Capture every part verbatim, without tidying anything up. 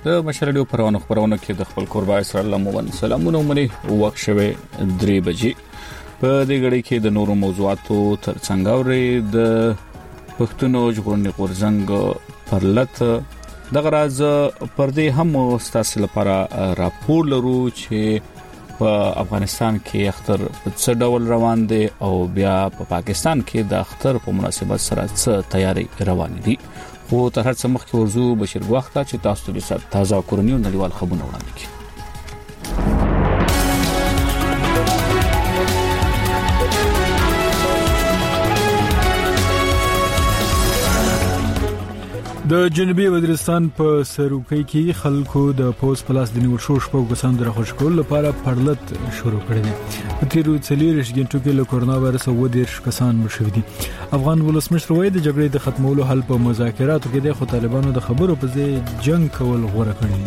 د مشرډیو پرونو خبرونه کې د خپل قربا اسرائیل لمون سلامونه ومني وخت شوه درې بجې په دې غړي کې د نورو موضوعاتو ترڅنګ اوري د پښتونو ژغورنې غورځنګ پرلط د غراز پر دې هم ستاسو لپاره راپور لرو چې په افغانستان کې اختر په څه ډول روان دي او بیا په پا پاکستان کې د اختر په مناسبت سره څه تیاری روان دي خو تر هر څه مخکې ورزو بشیر وخت چې تاسو ته تازه کورنی او نړیوال خبرونه وړاندې کړي د جنوبي وزیرستان په سروکۍ کې خلکو د پوز پلاس د نیول شو شپږ کسان د راخوش کول لپاره پرلط شروع کړی دی په تیرو څلورش غنټو کې له کورونا وایرس و دیرش کسان مړ شوي دي افغان ولسمشر وایي د جګړې د ختمولو حل په مذاکراتو کې د خو طالبانو د خبرو په ځای جنگ کول غوړه کړی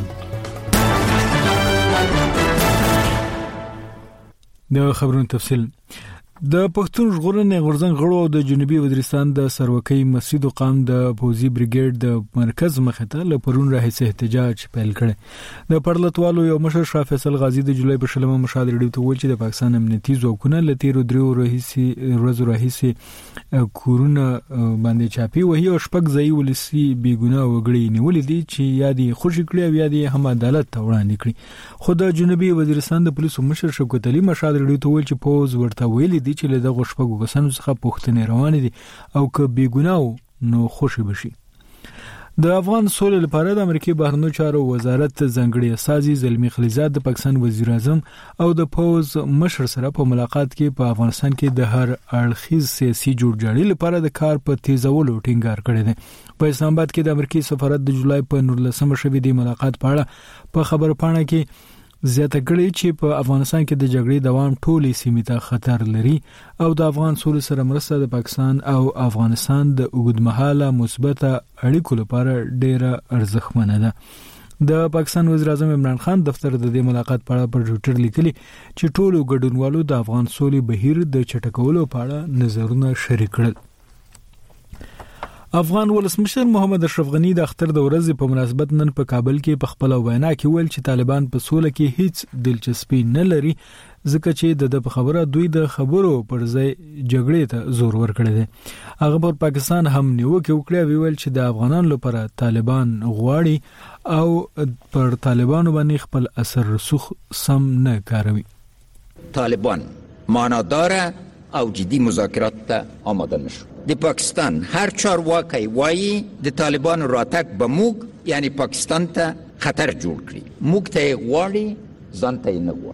د خبرونو تفصیل د پښتون ژغورنې غورځنګ غړو او د جنوبي وزیرستان د سروکۍ مسجد قام د پوزي بریګیډ د مرکز مخته له پرون راهیسه احتجاج پیل کړي د پرلطوالو یو مشر شاه فیصل غازی د جولای په شلمه مشال ریډیو ته ویل چې د پاکستان امنیتي ځواکونه له تیرو درو راهیسه ورځو راهیسه کورونه باندې چاپی وهي او شپږ ځای ولسی بیګونه وګړي نیولې دي چې یادي خوشی کړی او یادي هم عدالت ته وړاندې کړي خو د جنوبي وزیرستان د پولیسو مشر شوکت علي مشال ریډیو ته ویل چې پوز ورته ویل دي چې له دغه شپږو کسانو څخه پوښتنې روانې دي او که بیګناو نو خوشي بشي د افغان سولې لپاره د امریکای بهرنیو چارو وزارت ځنګړي اساسي زلمی خلیزاد د پاکستان وزیر اعظم او د پوز مشر سره په ملاقات کې په افغانستان کې د هر اړخیز سیاسي جوړجاړي لپاره د کار په تیزولو ټینګار کړی دی په اسلام آباد کې د امریکای سفارت د جولای په نولسمه شوې د ملاقات په اړه په خبر پاڼه کې زیاته کړي چې په افغانستان کې د جګړې دوام ټولې سیمې ته خطر لري او د افغان سولې سره مرسته د پاکستان او افغانستان د اوږدمهاله مثبت اړیکو لپاره ډېره ارزښتمنه ده د پاکستان وزیر اعظم عمران خان دفتر د دې ملاقات په اړه پر ټویټر لیکلي چې ټولو ګډونوالو د افغان سولې بهیر د چټکولو په اړه نظرونه شریک کړل افغان ولسمشر محمد اشرف غنی د اختر د ورځې په مناسبت نن په کابل کې په خپل وینا کې ویل چې طالبان په سوله کې هیڅ دلچسپي نه لري ځکه چې د خبره دوی د خبرو پر ځای جګړې ته زور ورکړي دي هغه پر پاکستان هم نیوکه وکړه ویل چې د افغانانو لپاره طالبان غواړي او پر طالبانو باندې خپل اثر رسوخ سم نه کاروي طالبان معنادار او جدي مذاکرات ته آماده نشو د پاکستان هر چارواکی وایي د طالبانو راتګ به موږ یعنی پاکستان ته خطر جوړ کړي موږ ته غواړي ځان ته نه غواړي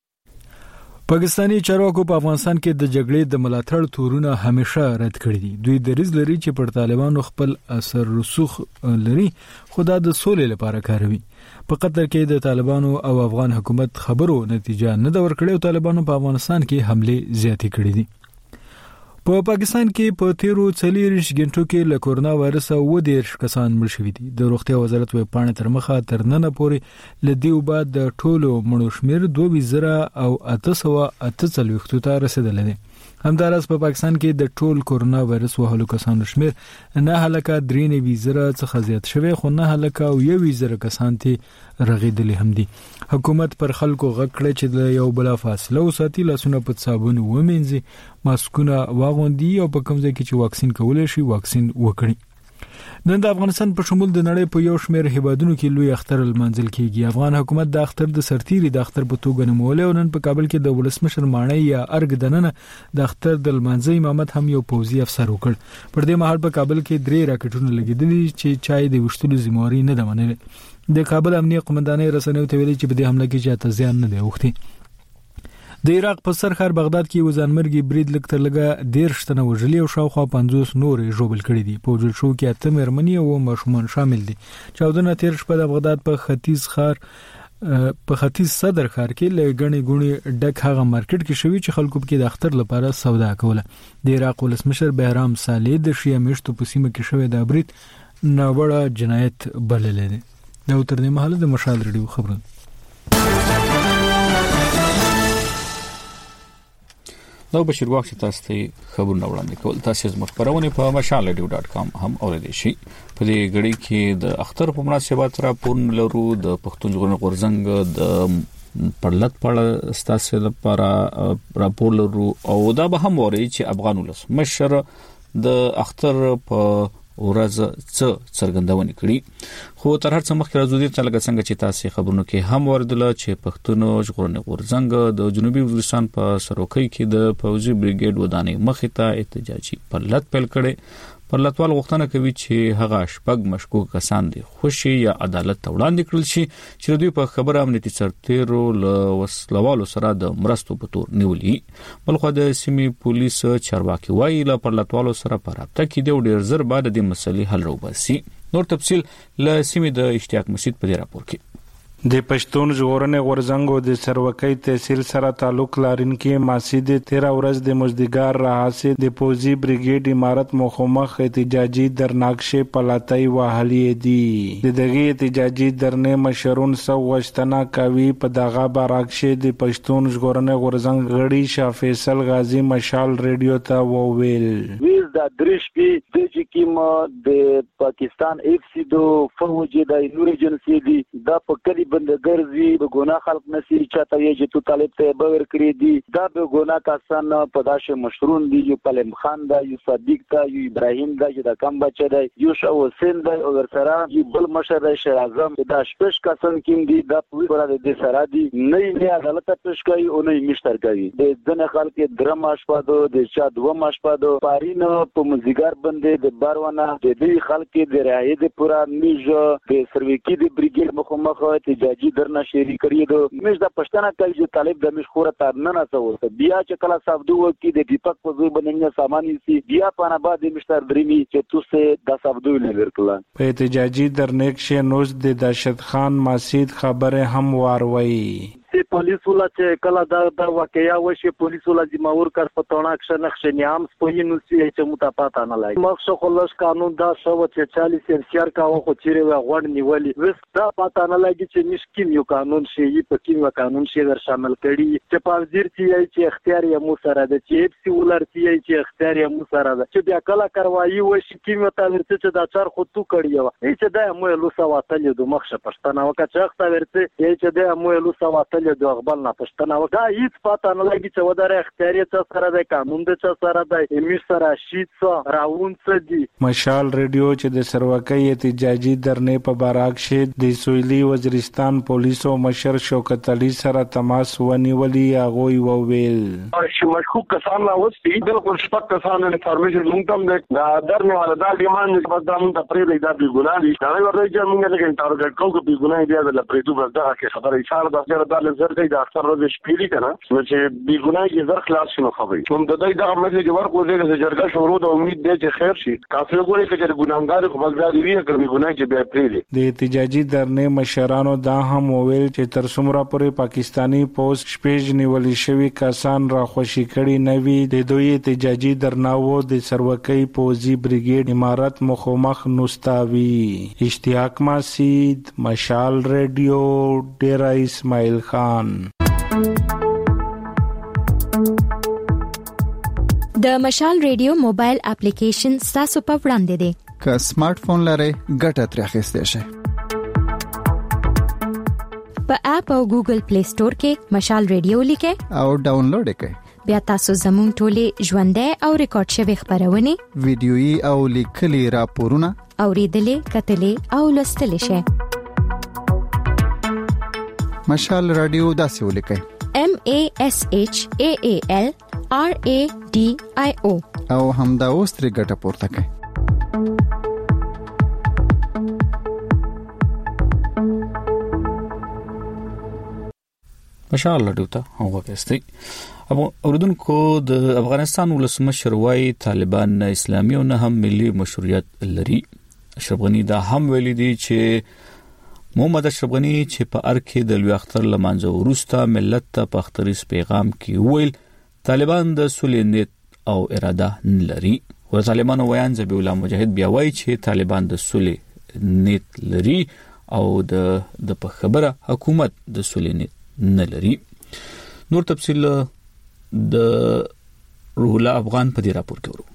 پاکستانی چارواکو په افغانستان کې د جګړې د ملاتړ تورونه همیشه رد کړي دي دوی دریځ لري چې پر طالبانو خپل اثر رسوخ لري خدا د سولې لپاره کاروي په قطر کې د طالبانو او افغان حکومت خبرو نتیجه نه دا ورکړي او طالبانو په افغانستان کې حمله زیاتې کړې دي په پاکستان کې په تیرو څلورش غنټو کې له کورونا وایرس او دیرش کسان مړ شوي دي د روغتیا وزارت ویب پاڼه تر مخه تر نن پورې لدیو بعد د ټولو مړو شمیر دوه وزره او اته سوه اته څلوېښت ته رسیدلی دی همداراز په پاکستان کې د ټول کورونا وایرس وهلو کسانو شمیر نه هلکه درې نوي زره څخه زیات شوی خو نه هلکه او یو زره کسان ته رغیدلی هم دي حکومت پر خلکو غږ کړی چې د یو بل فاصله وساتي لاسونه په صابون ومینځي ماسکونه واغوندي او په کوم ځای کې چې واکسین کولای شي واکسین وکړي نن د افغانستان په شمول د نړۍ په یو شمېر هیوادونو کې لوی اختر المنزل کېږي افغان حکومت د اختر د سرتیري د اختر په توګه نومولې او نن په کابل کې د ولسمشر ماڼۍ یا ارګ دننه د اختر د المنزل امامت هم یو پوځي افسر وکړ پر دې مهال په کابل کې درې راکټونه لګیدلي چې چای د وشتلو ذمہواری نه ده منلې د کابل امنیه قومندانۍ رسنیو ته ویلي چې په دې حمله کې چاته زیان نه دی اوښتی د عراق په سرخار بغداد کې وزانمرګي برید لکتر لګه دیرش تنه وژلي او شاوخوا پنځوس نورې ژوبل کړي دي په وژل شو کې اته مېرمنې او ماشومان شامل دي چاودنه تیر شپه د بغداد په ختیځ خار په ختیځ صدر ښار کې لګڼې ګونې ډک هغه مارکیټ کې شوی چې خلکو کې د اختر لپاره سودا کوله د عراق ولسمشر بهرام صالح د شیعه میشتو په سیمه کې شوی د برید ناوړه جنایت بللی دی دا تر دې مهاله د مشال ریډیو خبرونه نو بشیر وخت تاسو ته خبرونه وړاندې کول. تاسو زموږ خبرونه په مشال رادیو ډاټ کام هم اوریدئ شئ. په دې غړي کې د اختر په مناسبت را پورن لرو د پښتون ژغورنې غورځنګ د پرلط پړ ستاسو لپاره راپور لرو او دا به هم وری چې افغان ولس مشر د اختر په ورځ څه څرګندونه کړي. خو تر هر څه مخکې راځو دې چې لکه څنګه چې تاسو خبرونه کې هم وردله چې پښتون ژغورنې غورځنګ د جنوبي وزیرستان په سروکۍ کې د فوجي بریګیډ ودانۍ مخې ته احتجاجي پرلط پیل کړي. پرلطوال غوښتنه کوي چې هغه شپږ مشکوک کسان دي خوشي یا عدالت ته وړاندې کړل شي چې دوی په خبره امنیتي سرتیرو له وسلوالو سره د مرستو په تور نیولې. بلخو د سیمې پولیس چارواکي وايي له پرلطوالو سره په رابطه کې دی ډیر زر بعد د مسلې حل راوباسي. نور تفصيل له سیمې د اشتیاق مسجد په راپور کې. د پښتون ژغورنې غورځنګ د سروکۍ تحصیل سره تعلق لرونکي ماسید تیرا ورځ د مزدګار راهسي د فوجي بریګیډ امارت مخمخ احتجاجي درناکشه پلاتای وهلې دي. د دغه احتجاجي درنې مشرون سو وشتنا کوي په دغه باراکشه د پښتون ژغورنې غورځنګ غړي شاه فیصل غازی مشال رادیو ته وویل ویز د درش په د چکیم د پاکستان اف سی دو فوجي د نور ایجنسی دي د پکړي بندګرزي د ګناه خلق نسی چاته یې چې تو طالب ته باور کړی دي دا به ګناه کسان په داشه مشرون دي یو پلم خان دا یو صدیق دا یو ابراهیم دا چې دا کم بچی دی یو شو حسین دا او سره یو بل مشر دی شیر اعظم دا شپږ کسان کیم دي دا په ور د سره دي نه نه عدالت پېښ کوي او نه مشتر کوي د ځنه خلک درم اشپادو د چا دوه اشپادو پارین په مزګار باندې د باروانه د دې خلک د رایې د پورا میجو د سروکی د بریګیډ مخمخ احتجاجي درنه شری کړی دو مش د پښتنه کوي چې طالب د مش خوره تر نه نسو بیا چې کله صاحب دوه کې د دیپک په ځای باندې سامانی سي بیا په نه بعد مشتر درمی چې توسه د صاحب دوه لور کړل. په احتجاجي درنه کې نوز د داشت خان ماسید خبره هم واروي سی پولیس ولا چې کله دا د واقعیا وشي پولیس ولا د ماور کار په تونه اکشن نخښ نیام سپوینو سی چې متپاته نه لای مخ خلص قانون دا شو چې چالیس انسیار کا خو چیرې غوړ نیولې وس دا پاته نه لګي چې نشکیم یو قانون شي په کیم قانون شي ور شامل کړي چې په وزیر چې چې اختیار یې مو سره د چې اف سی ولر چې اختیار یې مو سره ده چې بیا کله کاروایی وشي کیم ته ورته چې دا چار خو تو کړی و چې دا مو له سواتل د مخ شپشتنه وکړه چې اخته ورته چې دا مو له سواتل د خپل نه پښتنه وکړه هیڅ پاته نه لګي چې وداره اختیار یې سره د قانون د سره د امیر سره شیت راون څه دي. مشال رادیو چې د سروکۍ احتجاجي درنې په باراکشه د سویلي وزیرستان پولیسو مشر شوکت علي سره تماس ونیولي هغه وویل چې مشکوک کسان لا وستي بالکل شپږ کسان انفارمیشن مونږ هم د درنه ولا د ډیماند چې په دامن د پرې د دې ګناه دي دا ورته چې موږ له ټارګټ کوو په ګناه دی د پرېتو بردا کې خبره اشاره ده د زر د اکثر ورځ شپېلې کنه چې بي ګناه کې زر خلاص شنو خبري کوم د دې د عمل کې ورکو دې د جرګه شروع د امید دې چې خیر شي کافي ګوري چې ګناګار خو بلګا دی کړي ګناه چې بیا پرېلې د احتجاجي درنې مشرانو دا هم وویل چې تر څومره پورې پاکستانی پوز شپږ نیولې شوی کسان را خوشي کړي نوي د دوی احتجاجي درناوو د سروکۍ پوزي بریګیډ امارت مخمخ نوستاوي. اشتیاق مسجد مشال رادیو ډیرا اسماعیل خان. د مشال رادیو موبایل اپلیکیشن تاسو په وړاندې دی. که سمارټ فون لرئ ګټه ترې اخیستئ شئ. په اپ او ګوګل پلی سٹور کې مشال رادیو لیکئ او ډاونلوډ کړئ. بیا تاسو زموږ ټولې ژوندۍ او ریکارډ شوی خبرونه ویډیويي او لیکلي راپورونه اوریدلې کتلې او لوستلې شئ. مشال رادیو داسې ولیکئ M A S H A A L R A D I O او همدا اوس ترې ګټه پورته کړئ. مشال رادیو ته هغه کېستي ابو اوردونکو د افغانستان ولسمشر وايي طالبان اسلامي او نه هم ملي مشروعیت لري. اشرف غنی دا هم ویلي دي چې محمد اشرف غنی چې په ارکه د لوی اختر لمانځه وروسته ملت ته په اختریز پیغام کې ویل طالبان د صلح نیت او اراده نه لري. او طالبان وایي ځبی الله مجاهد بیا وایي چې طالبان د صلح نیت لري او د د په خبره حکومت د صلح نیت نه لري. نور تفصیل د روح الله افغان په دې راپور کې ورو.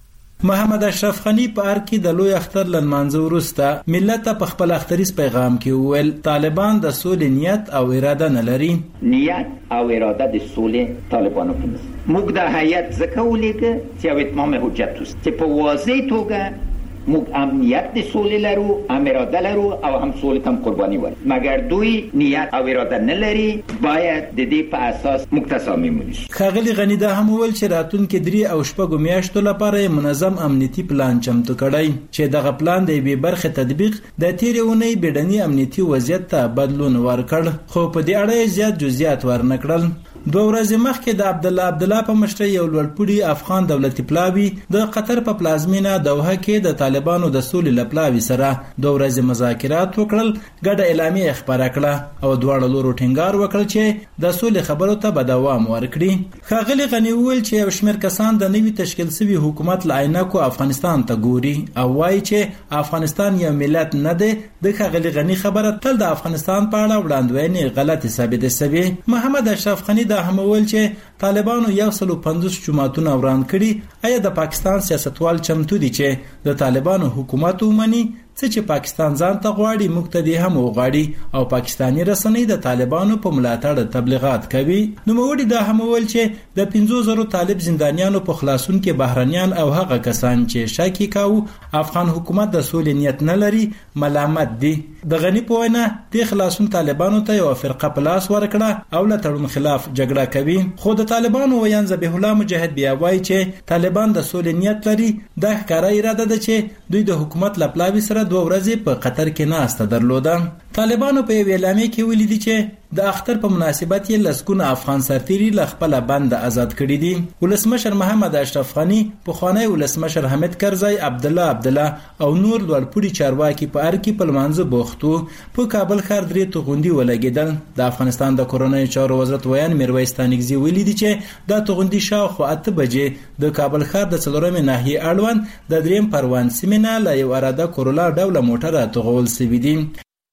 محمد اشرف غنی په ار کې د لوی اختر لنمانځه وروسته ملت په خپل اختریز پیغام کې وویل طالبان د سولې نیت او اراده نه لري. نیت او اراده د سولې طالبانو کې نشته. موږ د هیئت ځکه ولیکه چې او اتمام حجت است چې په واضح توګه موږ امنیت د سولې لرو، هم اراده لرو او هم سولې ته قرباني ورکړو. مګر دوی نیت او اراده نه لري، باید د دې په اساس موږ تصامیم ونیسو. ښاغلي غنی دا هم وویل چې راتلونکي درې او شپږو میاشتو لپاره منظم امنیتي پلان چمتو کړی چې دغه پلان د یوې برخې تطبیق د تیرې اونۍ بیړني امنیتي وضعیت ته بدلون ورکړ، خو په دې اړه زیات جزئیات ورنکړل. دوه ورځې مخکې د عبد الله عبد الله په مشرۍ یو لوړپوړي افغان دولتي پلاوی د قطر په پلازمینه دوحه کې د طالبانو د سولې لپلاوی سره دوه ورځې مذاکرات وکړل، ګډه اعلامیه خبره کړه او دواړه لورو ټینګار وکړ چې د سولې خبرو ته به دوام ورکړي. ښاغلي غنی وویل چې یو شمېر کسان د نوي تشکیل شوي حکومت له عینکو افغانستان ته ګوري او وایي چې افغانستان یو ملت نه دی. د ښاغلي غنی خبره تل د افغانستان په اړه وړاندوینې غلطې ثابتې شوې. محمد اشرف غنی دا هم وویل چې طالبانو یو سل پنځوس جماعتونه وران کړي. آیا د پاکستان سیاستوال چمتو دي چې د طالبانو حکومت ومني؟ څه چې پاکستان ځان ته غواړي موږ ته دې هم وغواړي او پاکستاني رسنۍ د طالبانو په ملاتړ تبلیغات کوي. نوموړي دا هم وویل چې د پنځو زرو طالب زندانیانو په خلاصون کې بهرنیان او هغه کسان چې شک کاوه افغان حکومت د سولې نیت نه لري ملامت دي. د غنی په وینا د خلاصون طالبانو ته یو فرقه پلاس ورکړه او له تړون خلاف جګړه کوي. خو د طالبانو ویان ذبیح الله مجاهد بیا وایي چې طالبان د سولې نیت لري. دا ښکاره اراده ده چې دوی د حکومت لپلاوي سره دوه ورځې په قطر کې ناسته درلوده. طالبانو په یوې اعلامیه کې ویلي دي چې د اختر په مناسبت یې لسګونه افغان سرتیري له خپله بند آزاد کړي دي. ولسمشر محمد اشرف غنی، پخوانی ولسمشر حامد کرزی، عبدالله عبدالله او نور لوړپوړي چارواکي په ار کې په لمانځه بوخت وو. په کابل ښار درې توغندي ولګېدل. د افغانستان د کورنۍ چارو وزارت ویان میرویس تانکزي ویلي دي چې دا توغندي شاوخوا اته بجې د کابل ښار د څلورمې ناحیې اړوند د دریم پروان سیمې نه له یو اراده کورولا ډوله موټره توغول سوي دي.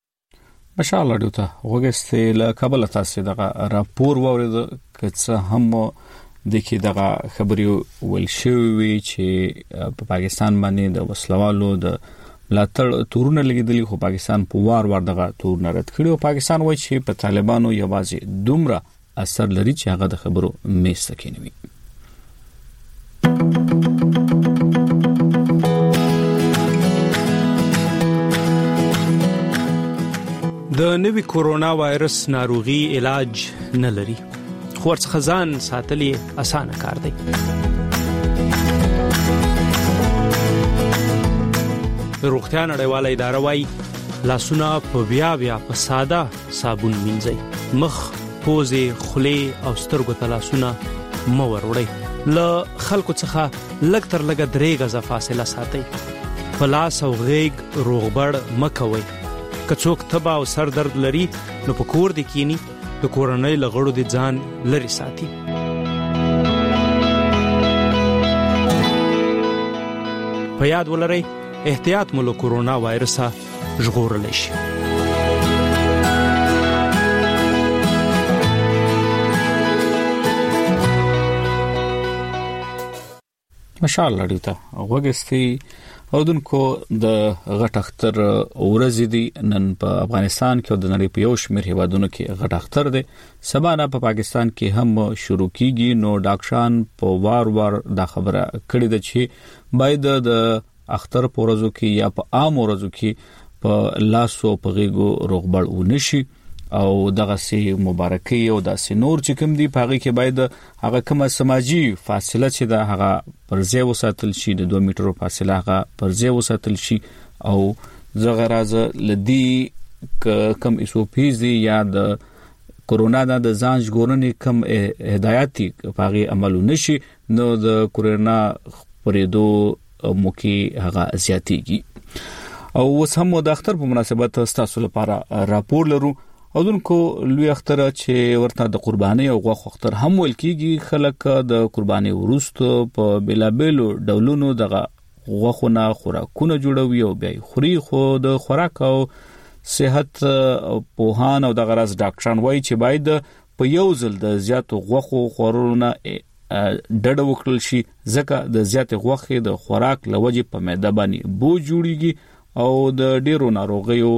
ماشاء الله ډوته وګستې له کابل تاسو دغه راپور وورید کڅ هم د کې دغه خبري ول شوی چې په پاکستان باندې د وسلوالو د لاتړ تورونه لګیدلی، خو پاکستان په وار وار دغه تورونه رد کړي او پاکستان وایي چې په طالبانو یوازې دومره اثر لري چې هغه د خبرو میس سکینوي. د نوي کورونا وایرس ناروغي علاج نه لري، خو ورڅخه ځان ساتل یې اسانه کار دی. روغتیا نړیواله اداره وايي لاسونه په بیا بیا په ساده صابون مینځئ، مخ، پوزې، خولې او سترګو ته لاسونه مه وروړئ. له خلکو څخه لږ تر لږه درې غزه فاصله ساتئ. په لاس او غېږ روغبړ مه کوئ. که څوک تبه او سر درد لري نو په کور دې کینی، د کورنۍ له غړو دې ځان لرې ساتي. په یاد ولرئ احتیاط مو له کورونا وایرسه ژغورلی شي. ماشاء الله ډیته وګستې اودونکو د غټ اختر ورځې دي نن په افغانستان کې او د نړۍ په یو شمېر هیوادونو کې غټ اختر دی. سبا نه په پاکستان کې هم شروع کیږي. نو ډاکټران په وار وار دا خبره کړې ده چې باید د اختر په ورځو کې یا په عام ورځو کې په لاسو په غیږو روغبړ ونشي او دغه سي مبارکي او داسې نور چې کوم دی په هغه کې باید هغه کومه سماجی فاصله چې د هغه پرځای وساتل شي، د دوه میټرو فاصله هغه پرځای وساتل شي او زغه راز لدی کم ایسوپیز دی یا د کورونا د ځان ژغورنې کم هدایتي پاغي عملو نشي نو د کورونا پرېدو موکي هغه زیاتیږي. او اوس هم د اختر په مناسبت تاسو لپاره راپور لرو. او دونکو لوی اختر چې ورته د قرباني او غوښ اختر هم ویل کیږي. خلک د قرباني وروسته په بلابلو ډولونو دغه غوښونه خوراکونه جوړوي او بیا خوري. خو د خوراک او صحت پوهان او د غرض ډاکټران وایي چې باید په یو ځل د زیاتو غوښو خورونه ډډه وکړل شي ځکه د زیات غوښې د خوراک لوجې په معده باندې بو جوړیږي او د ډیرو ناروغیو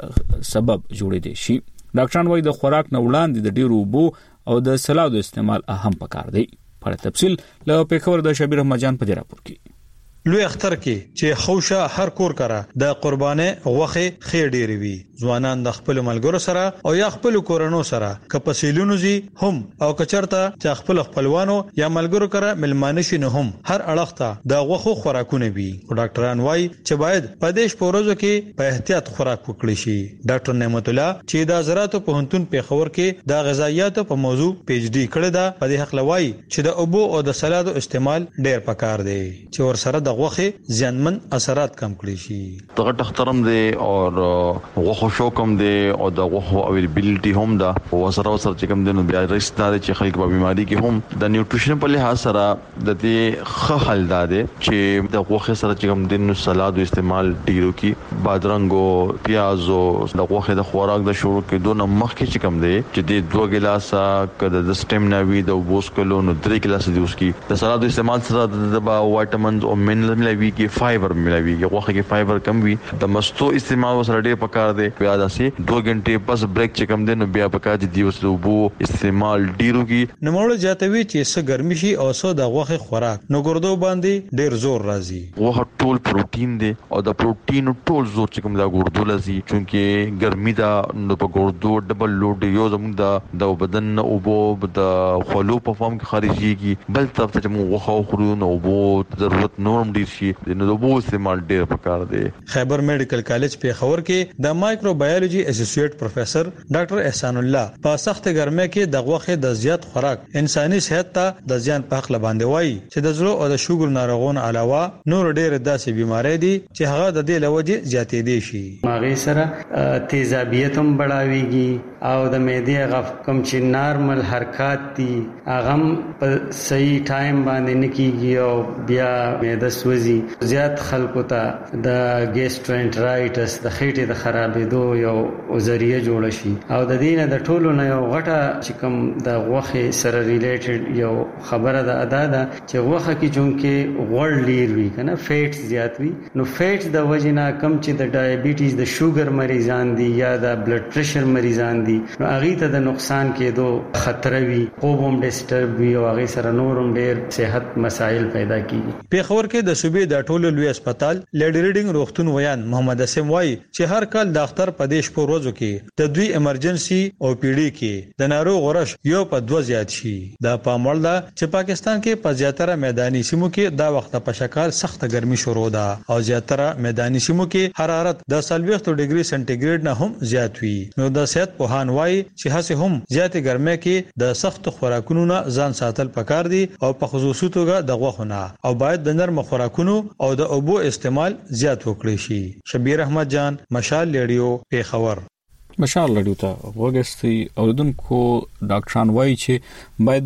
سبب جوړېدي شي. ډاکټران وايي د خوراک نه وړاندې د ډیرو بو او د سلادو استعمال اهم پکار دی. په تفصیل له پیښور د شبیر احمد جان په دې راپور کې. لوی اختر کې چې خوشا هر کور کرا د قربانه غوخه خیر ډیری وی ځوانان د خپل ملګرو سره او یا خپل کورونو سره کپسیلونو زی هم او کچرته چې خپل خپلوانو یا ملګرو کرا ملمانه شي نه هم هر اړخته د غوخه خوراکونه وی. ډاکټران وايي چې باید پدیش پروزو کې په احتیاط خوراک وکړي شي. ډاکټر نعمت الله چې د زراعت په هنتون پیښور کې د غذایات په موضوع پی ایچ ډی کړی دا په دې حق لوي چې د اوبو او د سلادو استعمال ډیر پکار دی چې ور سره غوخه زیانمن اثرات کم کړی شي. دغه تخترم دی او غوخه شو کم دی او د غوخه اویلیبিলিټي هم دا او سره سره چې کم دی نو بیا ریسک دا چې خلک په بیماری کې هم د نیوټریشن په لحاظ سره د دې ښه حل دا دی چې د غوخه سره چې کم دی نو سلاد استعمال ډیرو کې بادرنګ پیاز او د غوخه د خوراک د شروع کې دوه مخکې چې کم دی چې د دوه ګلاسه کده د سټیمنا وی د بوس کلو نو درې ګلاسه دی اوس کې د سلاد استعمال سره د وټامینز او منرل ملوي کې فایبر ملوي کې غوخه کې فایبر کم وي د مستو استعمال وسره ډېر پکار دی. بیا داسې دوه غنټې پس بریک چې کم دی نو بیا پکار دي دی وسره وبو استعمال ډیرو کې نموړ جاتوي چې څه ګرمي شي او څه د غوخه خوراک نو ګردو باندې ډېر زور راځي. غوخه ټول پروتین دی او د پروتین ټول زور چې کم دا ګردو لذي چونکه ګرمي دا نو په ګردو ډبل لوډ یو زموږ د د بدن او بو د خلو په فارم کې خارجيږي بل طرف ته موږ غوخه خورو نو بو ضرورت نورم ډیر شي نو د بو استعمال ډیر پکار دی. خیبر میډیکل کالج پیښور کې د مایکروبایولوژي اسوسییټ پروفیسور ډاکټر احسان الله په سخت ګرمۍ کې د غوښې د زیات خوراک انساني صحت ته د زیان په حق باندې وایي چې د زړه او د شوګر ناروغانو علاوه نور ډیر داسې بيمارۍ دي چې هغه د دې لوجې زیاتې دي شي. ماغه سره تیزابیت هم بڑھاويږي او د معدې غف کم چې نارمل حرکات دي هغه په صحیح ټایم باندې نکېږي او بیا معده سوځي. زیات خلکو ته د ګیسټرنټرایټس د خېټې د خرابېدو یو ذریعہ جوړ شي او د دې نه د ټولو نه یو غټه چې کوم د غوښې سره ریلیټډ یو خبره ده ادا ده چې غوښه کې چونکه غوړ ډیر وي کنه فیټ زیات وي نو فیټ د وجنه کم چې د ډایابټیز د شوګر مریضان دي یا د بلډ پريشر مریضان دي نو هغه ته د نقصان کېدو خطر وي خوب هم ډیسټرب وي او هغه سره نورم ډیر صحت مسائل پیدا کیږي. پیښور کې د صوبې د ټولو لوی هسپتال لیډ ریډینګ روغتون ویان محمد اسم وای چې هر کال د اختر په دیش په ورځو کې د دوی ایمرجنسي او پی ډی کې د ناروغ غرش یو په دوه زیات شي. دا پاموړ ده چې پاکستان کې په زیاتره میداني سیمو کې دا وخت په شکل سخت ګرمي شروع ده او زیاتره میداني سیمو کې حرارت د سلويخت ډیګري سنټیګریډ نه هم زیات وي. نو د صحت په هان وای چې هڅه هم زیات ګرمۍ کې د سخت خوراکونو نه ځان ساتل پکار دي او په خصوصي توګه د غوښونه او باید د نرم خوراکونو او د اوبو استعمال زیات وکړي شي. شبیر احمد جان مشال ریډیو پیښور. مشال ریډیو ته وګورئ اوریدونکو ډاکټران وایي چې باید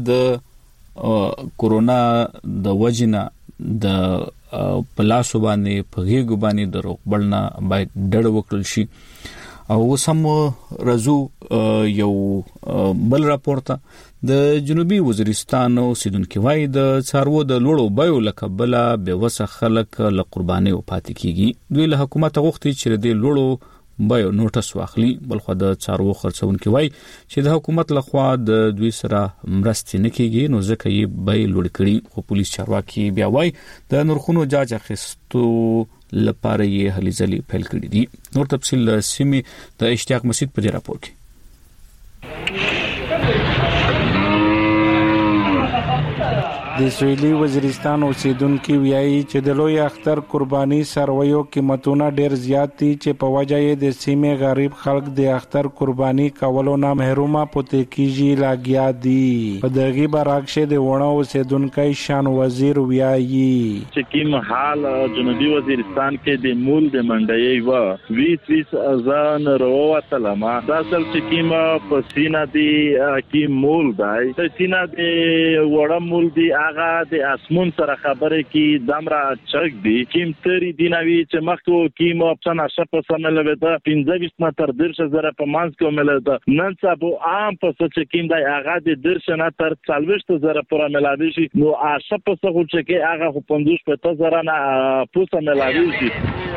د کورونا د وجنه د پلاسو باندې په غیږ باندې د روغبلنا باید ډډ وکړل شي او سم رزو یو بل راپورته د جنوبي وزیرستان اوسیدونکو وایي د څارو د لوړو بایو لکبله به وسه خلک له قرباني او پاتې کیږي. دوی له حکومت غوښتي چې د لوړو بایو نوټس واخلي بل خو د څارو خرڅونکو وایي چې د حکومت لخوا د دوی سره مرستې نه کیږي نو ځکه یې بای لوړ کړي. خو پولیس چارواکي بیا وایي د نرخونو جاج اخیستو لپاره یې هلي ځلي پیل کړي دي. نور تفصیل سیمې د اشتیاق مسجد په دې راپور کې. د سویلي وزیرستان اوسیدونکو ویایي چې د لوی اختر قرباني سرویو قیمتونه ډیر زیات دي چې په وجه یې د سیمې غریب خلک د اختر قرباني کولو نه محرومه پاتې کیږي لاګیا دي. په دغه برعکس د وڼه اوسیدونکو شان وزیر ویایي چې کیم حال جنوبي وزیرستان کې د مول د منډي و ویس ویس ازان رواتل ما دا سل چې کیم په سینا دی کی مول دی سینا دی وړه مول دی هغه د اسمون سره خبره کی دمرا چک دی کیم تری دینوی چې مخکو کیم اپشن شپ سمل وته پنځه نه تر درش زره په مانس کې ملته نن سبا عام په څه کیم دی هغه د درش نه تر څلويشت زره پورا ملاوي شي نو شپ څه خو چې کې هغه پنځوس په زره نه پوسه ملاوي شي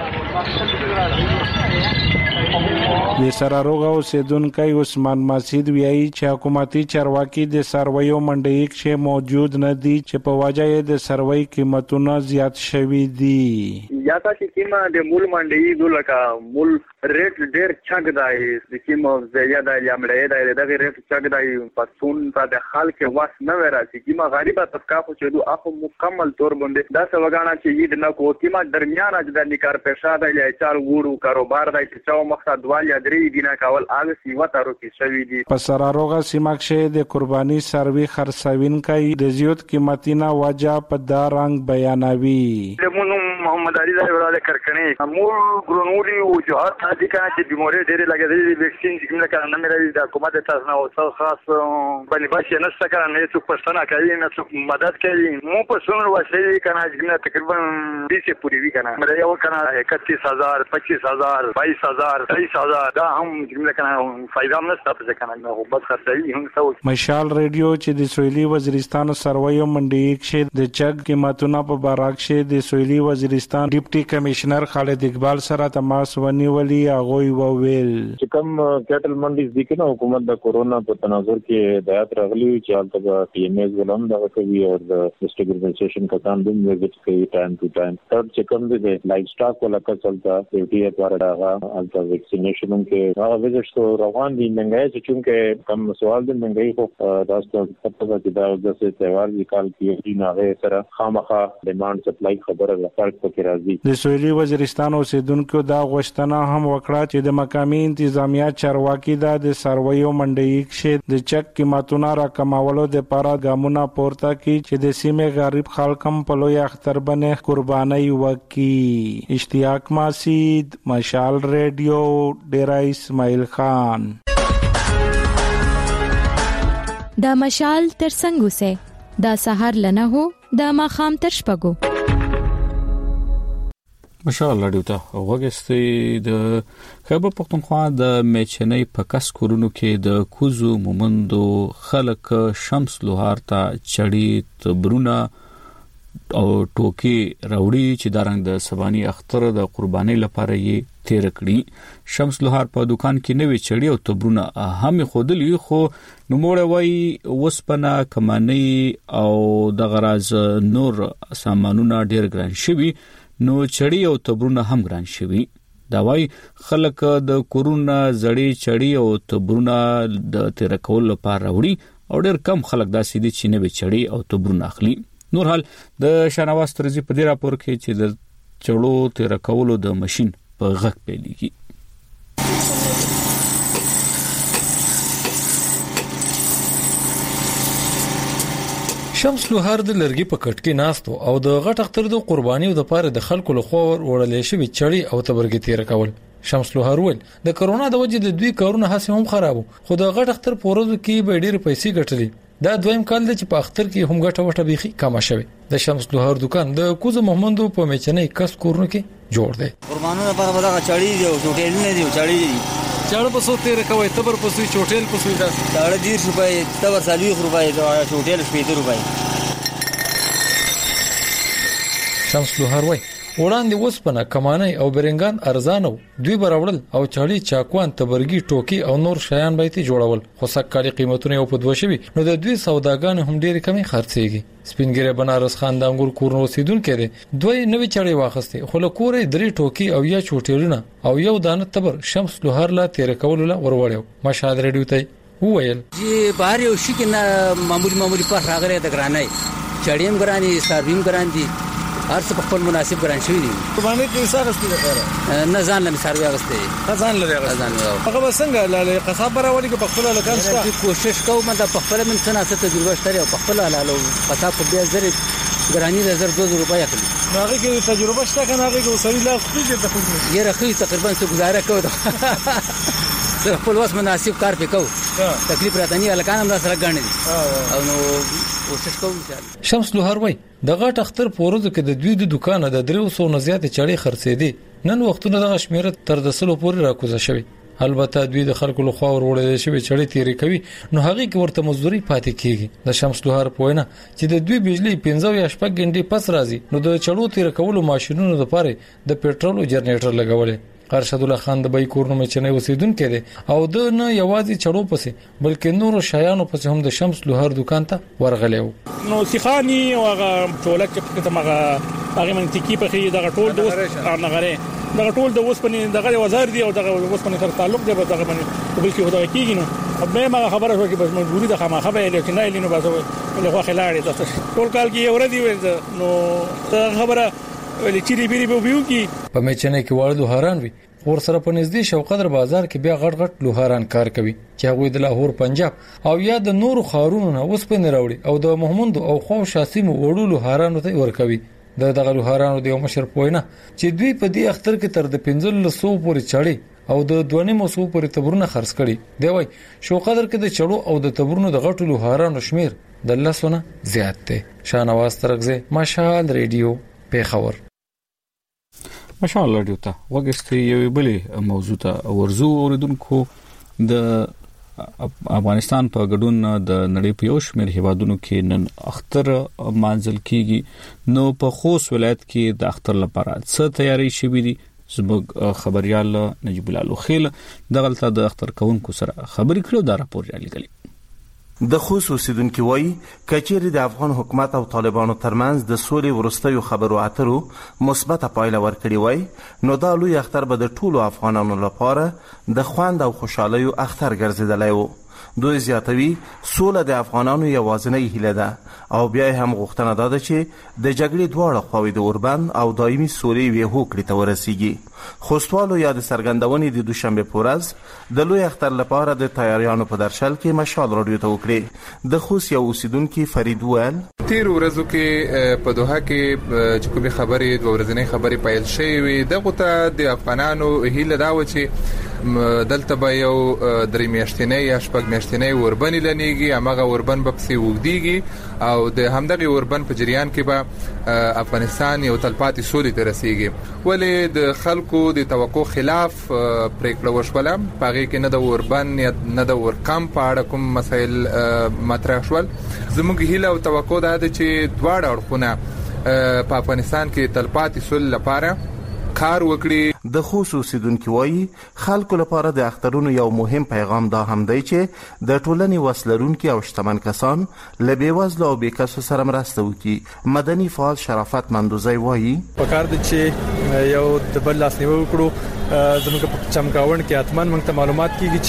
د سراروغ اوسیدونکو عثمان مسعود ویایي چې حکومتي چارواکي د سرویو منډي کې موجود نه دي چې په وجه د سروي قیمتونه زیات شوي دي یا تاسو کیما د مول منډي دلته مول ریټ ډیر چک دی د کیما زیاده لامړې دی دغه ریټ چک دی پښتون ته د خلک واس نه وراسي کیما غریبه طبقه خو چې دوه اخو مکمل تور باندې دا څنګه چې یید نه کو کیما درمیان اج د نکار پېښه دی یا چار وړو کاروبار دی چې چا مقصد والیا درې دینه کول هغه سیمه تارو کې شوی دي په سراروغه سیمه کې د قرباني سروي خرڅوین کوي د زیات قیمتینا وجه په دا رنگ بیانوي لمونو محمد علي زاهد کرکنی مول ګرونولي او جهات دي کنه چې بیماری ډېرې لګېدلې دي ویکسین چې موږ کړه نه مې د حکومت تاسو نه او خاص باندې باشي نه څه کنه نه څه پښتنه کوي نه څه مدد کوي مو په څومره وسیلې کنه چې تقریبا بیس پوری وی کنه مې یو کنه اکتیس هزار پچیس هزار بائیس هزار تیئیس هزار دا هم چې کنه فائدہ هم نشته په کنه نو بس خرڅوي هم څه مشال ریډیو چې د سویلي وزیرستان سرویو منډي کې د چک قیمتونه په باراک کې د سویلي وزیرستان ډیپټي کمشنر خالد اقبال سره تماس ونیولي هغه وویل چې کوم کیټل منډیز دي کنه حکومت د کورونا په تناظر کې هدایت راغلي چې حالت پی ایم ایز ولهم دا کوي او د ډسټریکټ ادمنسټریشن کسان د وزټ کوي ټایم ټو ټایم تر چې کوم دي لایف سټاک ولا کسلتا سیفټي لپاره دا الټا ویکسینیشن کې هغه وزټ تو روان دي منګای چې چونکه کم سوال دي منګای خو تاسو ته پته ده دا د څه تیوار دي کال کې نه غیر سره خامخا ډیماند سپلای خبره فرق پکې راځي د سویلي وزیرستان اوسیدونکو دا غوښتنه هم وکړه چې د مقامي انتظامیه چارواکي د سرویو منډي کې د چک قیمتونه راکمولو د لپاره ګامونه پورته کړي چې د سیمې غریب خلکم په لوی اختر باندې قرباني وکړي اشتیاق مسعود مشال ریډیو ډیرا اسماعیل خان دا مشال تر څنګه سه دا سحر لنه هو دا ما خام تر شپګو ماشاءالله ډیوته وګستې د خیبر پختونخوا د میچنۍ په کس کورونو کې د کوزو مومندو خلک شمس لوهار ته چړی تبرونه او ټوکی راوړي چې د رنګ د سبانی اختر د قرباني لپاره یې تیر کړی شمس لوهار په دکان کې نوې چړی او تبرونه هم خودلی خو نو موړ وای وسپنه کمانی او د غراز نور سامانونه ډیر ګران شوي نو چړی او تبرونه هم ګران شوي دا وای خلک د کورونا زړی چړی او تبرونه د تیر کول لپاره وړي او ډیر کم خلک داسې دي چې نه به چړی او تبرونه اخلي نور حال د شنواز ترزی په دې راپور کې چې د چړو تیر کولو د ماشين په غږ پیلېږي شمس لوهار د لرګي په کټ کې ناستو او د غټ اختر د قرباني او د پاره د خلکو له خوا وړلې شوی چړی او تبرګي تیر کول شمس لوهار ول د کرونا د وجې د دوی کارونه هڅه هم خرابو خو د غټ اختر پورزو کې به ډېر پیسې ګټلې دا دویم کال دی چې په اختر کې هم ګټه وټه بيخي کم شوه د شمس لوهار دکان د کوز محمدو په میچنۍ کس کورونو کې جوړ دی قربانونه په بدغه چړی دی او هوټل نه دی چړی دی چاړه په سو تیر کوي تبر په سوي هوټل په سوي دا چاړه ډیر روپے تبر سالوي روپے دا هوټل شپږ روپے شمس لوهار وای وړاندې وسپنه کمانای او برنګان ارزانو دوی براوړل او چاړي چاکوان تبرګي ټوکی او نور شیان به تی جوړول خو سکالي قیمتونه یو په دوه شوي نو د دوی سوداګان هم ډېر کمی خرڅيږي سپینګره بنارس خان د انګور کورنو سیدون کړي دوی نوې چاړي واخسته خو له کورې درې ټوکی او یا چوټیلونه او یو دانه تبر شمس لوهار لا تیر کول لا وروړیو مشهد ریډیو ته وویل جی بهر یو شي کې معمولی معمولی په راغره د ګرانای چړیم ګرانی سارویم ګران دي هر څه په خپل مناسب ګران شوی دي قرباني کې څه غستې لپاره نه ځان له سروي غستې خزان لري خزان هغه څنګه لاله قصاب راولي کې په خپل لکان شته کوشش کوم د په خپل من څه نه تجربه شته او په خپل حلالو قصاب په بیا زر ګرانی د زر دوه روپیا اخلي هغه کې تجربه شته کنه هغه کې وسوي لا خپل د خپل یې رخي تقریبا څه گزاره کوي زه خپل واس مناسب کار وکاو تکلیف راته نه لکان هم سره غاڼې او نو کوشش کوو چې شمس لوهار وای د غټ اختر پورزو کې د دوی د دکان د درې سوه نه زیات چړې خرڅېدي نن وختونه دغه شمیره تر د سلو پورې راکوزه شوی البته دوی د خلکو له خوا وروړل شوی چړې تیری کوي نو هغه کې ورته مزدوري پاتې کیږي د شمس لوهار پوینه چې د دوی بجلی پنځه یا شپږ غنټې پس راځي نو د چړو تیر کولو ماشينونو لپاره د پېټرول او جنریټر لګولې ارشد الله خان د بای کورنو مچنه اوسیدونکو دی او د نه یوازې چړو پسې بلکې نور شایانو پسې هم د شمس لوهار دکان ته ورغلیو نو سیخانی او هغه ټولک چې کومه هغه منطقي په خې دغه ټول دوست نغره دغه ټول د وسپنې دغه وزار دی او دغه وسپنې سره تعلق دی دغه باندې بلکې خدای کیږي نو به ما خبره شو چې بس مجبوری د خامخه به لیکن نه لینو باسو له خو خلاړي تاسو ټول کال کې اوردی وې نو خبره ولې چیرې بیرې به ویو کی په مچنه کې وړ لوهاران وي ور سره په نږدې شوقدر بازار کې بیا غټ غټ لوهاران کار کوي چې هغه د لاهور پنجاب او یا د نورو خارونو نه وسپنې راوړي او د محمود او خو شاسم وړو لوهارانو ته ورکوي د دغه لوهارانو د مشر پوینه چې دوی په دې اختر کې تر د پنځل سو پورې چړې او د دوه نیم سو پورې تبرونه خرڅ کړي دی وای شوقدر کې د چړو او د تبرونو د غټو لوهارانو شمیر د لسونه زیات دی شانواز ترغزه مشال ریډیو پیښور ماشاءالله رادیو ته وګستې یو بلې موضوع ته ورزو اوریدونکو د افغانستان په ګډون د نړۍ په یو شمېر هیوادونو کې نن اختر مانځل کیږي نو په خوست ولایت کې د اختر لپاره څه تیاری شوې دي زموږ خبريال نجیب الله لوخیل دغلطه د اختر کونکو سره خبرې کړو دا راپور را لګلی د خوست اوسیدونکو وایي کچېری د افغان حکومت او طالبانو ترمنځ د سولې ورستیو خبرو اترو مثبت پایله ورکړې وای نو دا لوی اختر به د ټولو افغانانو لپاره د خوند او خوشحالۍ اختر ګرځیدلی و دوی زیاتوي سوله د افغانانو یوازینۍ هیله ده او بیا هم غوښتنه ده چې د جګړې دواړه خواوې د اوربند او دایمي سولې وی هوکړې ته ورسیږي خوستوالو یا د سرګندونې د دوشنبه پورز د لوی اختر لپاره د تیاریانو په درشل کې مشال رادیو ته وکړي د خوست یو اوسیدونکو فرید ویل تیر ورځو کې په دوحه کې چې کومې خبرې د ورځنۍ خبرې پیل شوې دغه ته د افغانانو هیله دا و چې دلته به یو درې میاشتنۍ یا شپږ میاشتنۍ اوربند لنیږي هغه اوربند به پسې وګديږي او د همدغه اوربند په جریان کې به افغانستان یو تلپاتې سولې ته رسیږي ولې د خلکو د توقع خلاف پریکړه وشوله پاره کې نه د اوربند نه د اورکم په اړه کوم مسایل مطرح شول زموږ هیله او توقع ده چې دواړه اړخونه په افغانستان کې تلپاتې سولې لپاره کار وکړي د خوست اوسیدونکو وایي خلکو لپاره د اخترونو یو مهم پیغام دا هم دی چې د ټولنې وسلرونکو او شتمن کسان له بیوزلو او بیکسو سره مرسته وکړي مدني فعال شرافت مندوزی وایي په کار دي چې یو د بل لاسنیوي وکړو زموږ په چمکاون کې اتمن موږ ته معلومات کیږي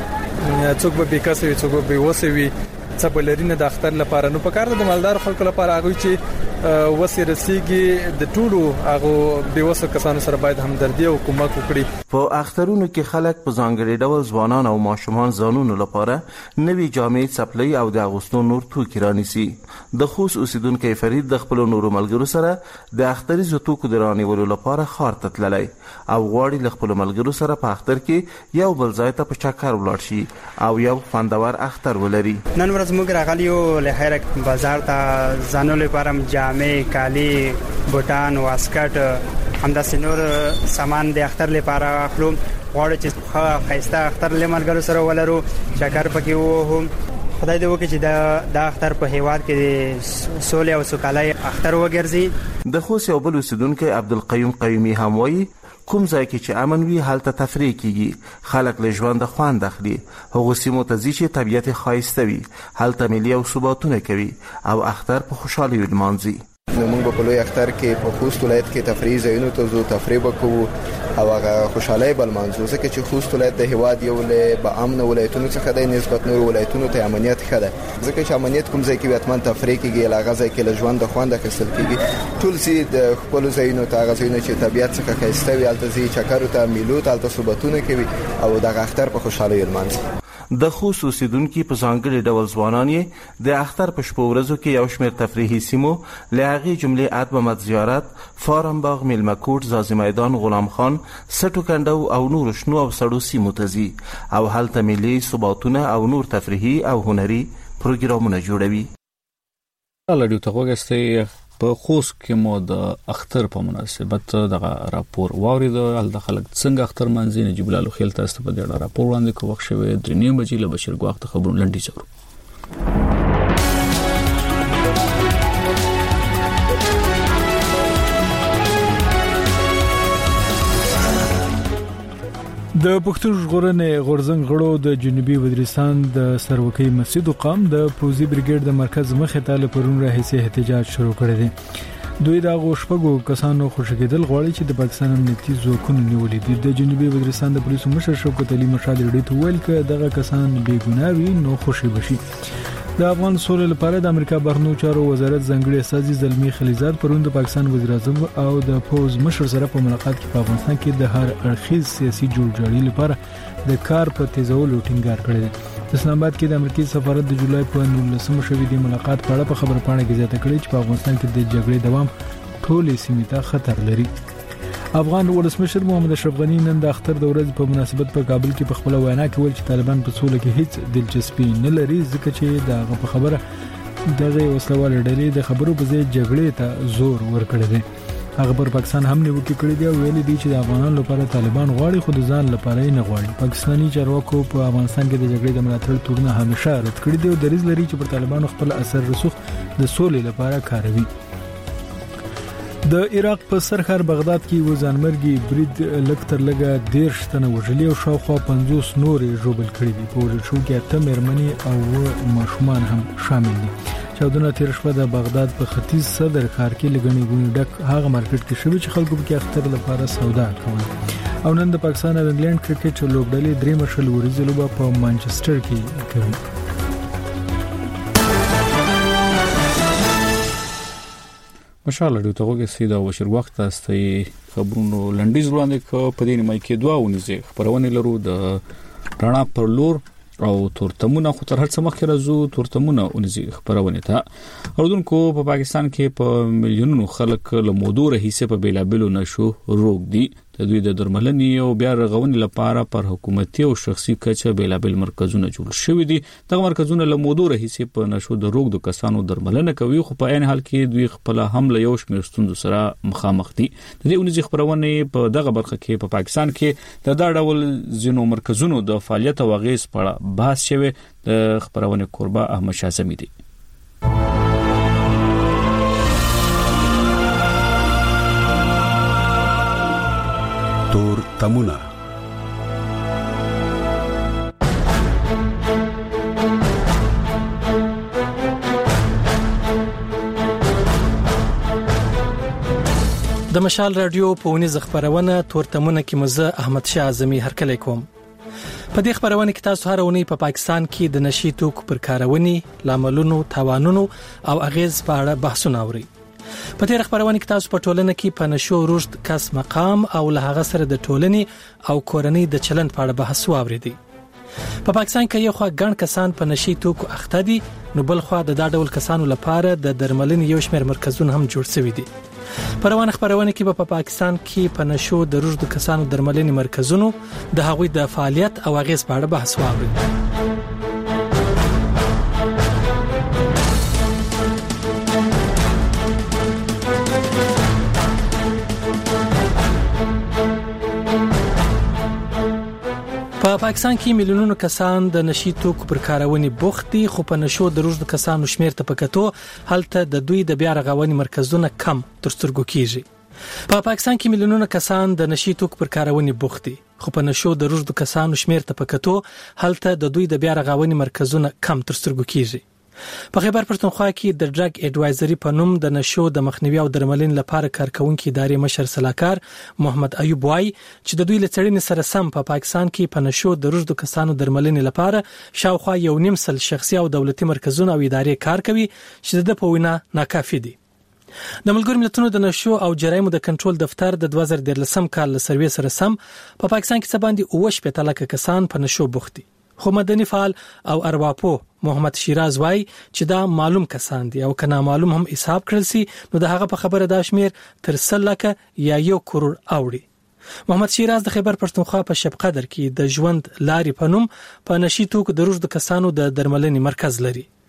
چې څوک به بیکسو څوک به بیوسوي څه بلرینه د اختر لپاره نو په کار د مالدار خلکو لپاره هغه چې وسې رسیږي د ټولو هغه بیوسو کسانو سره باید همدردي او کومک وکړي په اخترونو کې خلک په ځانګړي ډول ځوانان او ماشومان ځانونو لپاره نوي جامې چپلۍ او د اغوستو نور توکي رانیسي د خوست اوسیدونکو فرید د خپل نورو ملګرو سره د اختري توکو د رانیولو لپاره خار ته تللی او غواړي له خپل ملګرو سره په اختر کې یو بل ځای ته په چکر ولاړ شي او یو خوندور اختر ولري نن ورځ موږ راغلیو له خیرک بازار ته ځانو لپاره جامې کالی بوتان واسکټ همدا سينور سامان د اختر لپاره اخلو غواړو چې خاصه اختر لمرګرو سره ولرو شکر پکې وو خدای دې وکړي چې د اختر په هیواد کې سولې او سوکالۍ اختر وګرځي د خوست یو بل اوسیدونکو عبدالقیوم قیومي هم وایي کوم ځای کې چې امن وي هلته تفریح کیږي خلک له ژوند خوند اخلي هغه سیمو ته ځي چې طبیعت ښایسته وي هلته ملي او ثباتونه کوي او اختر په خوشحالۍ لمانځي نو موږ په لوی اختر کې په خوست ولایت کې تفریح ځایونو ته ځو تفریح وکړو او هغه خوشحالۍ بل منځو ځکه چې خوست ولایت د هیواد یو له با امن ولایتونو څخه د نسبت نور ولایتونو ته امنیت ښه ده ځکه چې امنیت کوم ځای کې واتمن تفریح کېږي هغه ځای کې له ژوند خوند اخیستل کېږي ټول سي د خپل ځایونو ته هغه ځایونه چې طبیعت څخه ښایسته وي هلته ځي چکرو ته میلو ته هلته ثباتونه کوي او دغه اختر په خوشحالۍ لمانځي د خوست اوسیدونکو په ځانګړي ډول ځوانان یې د اختر په شپه ورځو کې یو شمېر تفریحي سیمو له هغې جملې ادب محمد زیارت فارم باغ میلمه کوټ زازي میدان غلام خان سټو کنډو او نور شنو او سړو سیمو ته ځي او هلته ملي ثباتونه او نور تفریحي او هنري پروګرامونه جوړوي لړیو ته وګستې په خوست کې مو د اختر په مناسبت دغه راپور واورید ال د خلک څنګه اختر منځي نجیب الله خیل تاسو په دې راپور وړاندې کوم وخت شوی درې نیم بجې له بشیر ګواخت خبرونه لنډی زرو. د پښتون ژغورنې غورځنګ غړو د جنوبي وزیرستان د سروکي مسجد قام د پوزي بریګیډ د مرکز مخې ته له پرون راهیسې احتجاج شروع کړی دی. دوی دا غوښپګو کسانو خوشګیدل غواړي چې د پاکستان امنیتي ځواکونو نیولې دي. د جنوبي وزیرستان د پولیسو مشر شوکت علي مشال ریډي ویل ک دغه کسان بې ګناه وي نو خوشي بشي. د افغان سولې لپاره د امریکا بهرنیو چارو وزارت ځنګړي استاذ زلمی خلیزاد پرون د پاکستان وزیر اعظم او د پوز مشر سره په ملاقات کې په افغانستان کې د هر اړخیز سیاسي جوړجاړي لپاره د کار په تیزولو ټینګار کړی دی. اسلام آباد کې د امریکایي سفارت د جولای په نولسمه شوې د ملاقات په اړه په خبر پاڼه کې زیاته کړې چې په افغانستان کې د جګړې دوام ټولې سیمې ته خطر لري. افغان ولسمشر محمد اشرف غنی نن د اختر د ورځې په مناسبت په کابل کې په خپل وینا کې ویل چې طالبان په سوله کې هیڅ دلچسپي نه لري ځکه چې دغه په خبره دغه وسلوال ډلې د خبرو په ځای جګړې ته زور ورکړی دی. هغه پر پاکستان هم نیوکه کړې دی او ویلي دی چې د افغانانو لپاره طالبان غواړي خو د ځان لپاره نه غواړي. پاکستاني چارواکو په افغانستان کې د جګړې د ملاتړ تورونه همیشه رد کړی دی او دریځ لري چې پر طالبانو خپل اثر رسوخ د سولې لپاره کاروي. د عراق په سرحد بغداد کې و ځانمرګي برید لکتر لګه دیرش تنه وژلي او شاوخوا پنځوس نورې ژوبل کړي دي. په وژل شو کې اته مېرمنې او ماشومان هم شامل دي. چاودنه تیر شپه د بغداد په ختیځ صدر ښار کې لګنې غونې ډک هغه مارکیټ کې شوی چې خلکو کې اختر لپاره سودا کوي. او نن د پاکستان او انګلند کرکټ لوبډلې درې مشل ورځې لوبه په مانچستر کې کوي. مشاله دوی ته وګورئ دا وشر وخت استي خبرونو لنډیز وړاندې کو په دې نیمه کې دوه ونیزه خبرونه لرو د رانا پر لور او تورتمونه خو تر هر څه مخکې راځو تورتمونه ونیزه خبرونه ته اردوونکو په پاکستان کې په میلیونونو خلک له موضوع رئیسه په بیلابلو نشو روغ دي. د دوی د درملنې او بیا رغونې لپاره پر حکومتي او شخصي کچه بیلابل مرکزونه جوړ شوي دي. دغه مرکزونه له موضوع رئیسه په نشو د روغ د کسانو درملنه کوي خو په عین حال کې دوی خپل هم له یو شمېر ستونزو سره مخامخ دي. د دې ونیزه خبرونه په دغه برخه کې په پاکستان کې د دا ډول ځینو مرکزونو د فعالیت او غیز په اړه بحث شوی. د خبرونه قربا احمد شاه زمي دي. تور تمونه د مشال رادیو په ونیز خبرونه تورتمونه کې مزه احمد شاه اعظمي هرکلی کوم. په دې خبرونه کې تاسو هر ونی په پاکستان کې د نشي توکو پر کارونې لاملونو تاوانونو او اغیز په اړه بحثونه اوري. په دې خبرونه کې تاسو په ټولنه کې په نشو رشد کس مقام او له هغه سره د ټولنې او کورنۍ د چلند په اړه بحث واوريدي. په پاکستان کې یو خوا ګڼ کسان په نشي توکو اخته دي نو بل خوا د دا ډول کسانو لپاره د درملنې یو شمېر مرکزونه هم جوړ شوي دي. په روانه خبرونه کې په پاکستان کې په نشو د رشد کسانو درملنې مرکزونو د هغوی د فعالیت او اغیز په اړه بحث واوري. په پاکستان کې میلیونونو کسان د نشي توکو پر کارونې بوخت دي خو په نشو د رشد کسانو شمیر ته پکتو هلته د دوی د بیا رغونې مرکزونه کم تر سترګو کیږي. په پاکستان کې میلیونونو کسان د نشي توکو پر کارونې بوخت دي خو په نشو د رشد کسانو شمیر ته پکتو هلته د دوی د بیا رغونې مرکزونه کم تر سترګو کیږي. په خیبر پښتونخوا کې د ډرګ اډوایزري په نوم د نشو د مخنیوي او درملنې لپاره کارکونکو ادارې مشر صلاحکار محمد ایوب وای چې د دوی لڅړنې سره سم په پا پاکستان کې په نشو د رشد کسانو درملنې لپاره شاوخوا یو نیم سل شخصي او دولتي مرکزونه او ادارې کار کوي چې د په وینا ناکافي دي. د ملګرو ملتونو د نشو او جرایمو د کنټرول دفتر د دوه زره دولسم کال له سروې سره سم په پا پاکستان کې څه باندې اوه شپږ لک کسان په نشو بوخت دي. خو مدني فعال او ارواپو محمد شیراز وای چې دا معلوم کسان دي او کنا معلوم هم حساب کړل سي نو د هغه په خبره دا شمیر تر سل لک یا یو کروڑ اوړي. محمد شیراز د خیبر پښتونخوا په شپ قدر کې د ژوند لارې په نوم په نشي توکو د رشد کسانو د درملنې مرکز لري.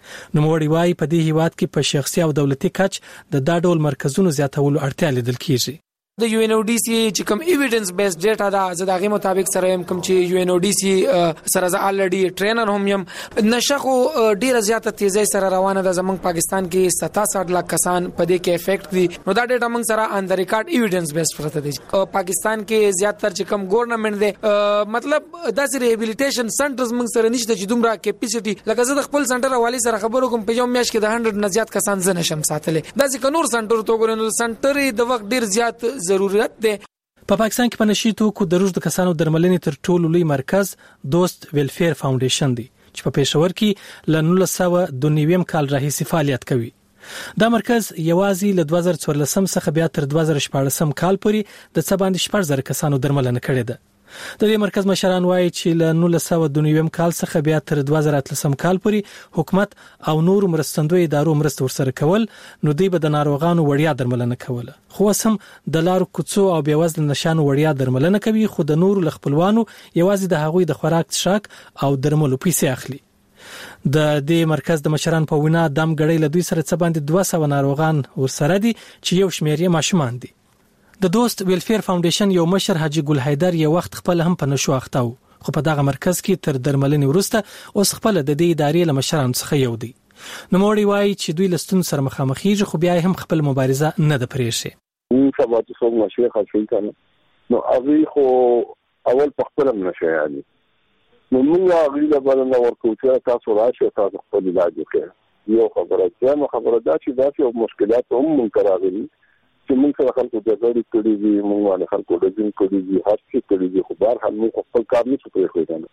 نوموړي وايي په دې هیواد کې په شخصي او دولتي کچ د دا ډول مرکزونو زیاتولو اړتیا لیدل کیږي. د یو ان او ډي سي چې کوم ایویډنس بیس ډیټا دا زداغي مطابق سره هم کوم چې یو ان او ډي سي سره ز الریډي ټرینر هم يم نشخو ډیره زیاته تیزی سره روانه ده. زمونږ پاکستان کې ستاسठ لک کسان په دې کې افیکټ دي. نو دا ډیټا موږ سره ان د ریکارډ ایویډنس بیس پرته دي. پاکستان کې زیاتره چې کوم ګورنمنت دی مطلب داسې ریهابیلیټیشن سنټرز موږ سره نشته چې دومره کیپاسټي لکه زه د خپل سنټر حواله سره خبرو کوم په یو میاشت کې د سل نه زیات کسان زنه شم ساتلې. دا ځکه نور سنټر تو ګورنو سنټر د وخت ډیر زیات ضرورت دی. په پاکستان کې په نشي توکو د روزد کسانو درملنې تر ټولو لوی مرکز دوست ویلفیر فاونډیشن دی چې په پېښور کې ل نولس سوه دوه نوي کال راهیسې فعالیت کوي. دا مرکز یوازې له دوه زره څوارلس څخه بیا تر دوه زره شپږ کال پورې د څه باندې شپږ زره کسانو درملنه کړې ده. د دې مرکز مشران وایي چې له نولس سوه دوه نوي کال څخه بیا تر دوه زره اتلس کال پورې حکومت او نور مرستندوی ادارو مرسته ورسره کول نو دوی به د ناروغانو وړیا درملنه کوله. خو سم د لارو کوڅو او بیا وزن نشانو وړیا درملنه کوي خو د نور لخپلوانو یوازې د هغوی د خوراک څښاک او درملو پیسې اخلي. د دې مرکز د مشران په وینا دم غړي له دوی سره څه باندې دوه سوه ناروغان ورسره دي چې یو شمېر یې ماشومان دي. د دوست ویلفیر فاونډیشن یو مشر حاجی ګل حیدر یو وخت خپل هم په نشو اخته و خو په دغه مرکز کې تر درملنې وروسته اوس خپل د دې ادارې له مشرانو څخه یو دی. نوموړي وایي چې دوی له ستونزو سره مخامخ کیږي خو بیا هم خپل مبارزه نه ده پرېښې. نن سبا چې څوک نشي حاصل کړي نو هغه خو اول په خپل نشي یعنی نو موږ هغه له بل نه ورکو چې تاسو راشي تاسو خپل علاج وکړئ. یو خبره چې نو خبره دا چې دا چې مشکلات هم منکراغلي چې موږ سره خلکو د غړي کړي دي موږ باندې خلکو د ځین کړي دي هر څه کړي دي خو بهر حال موږ خپل کار نه کوي خو دا نه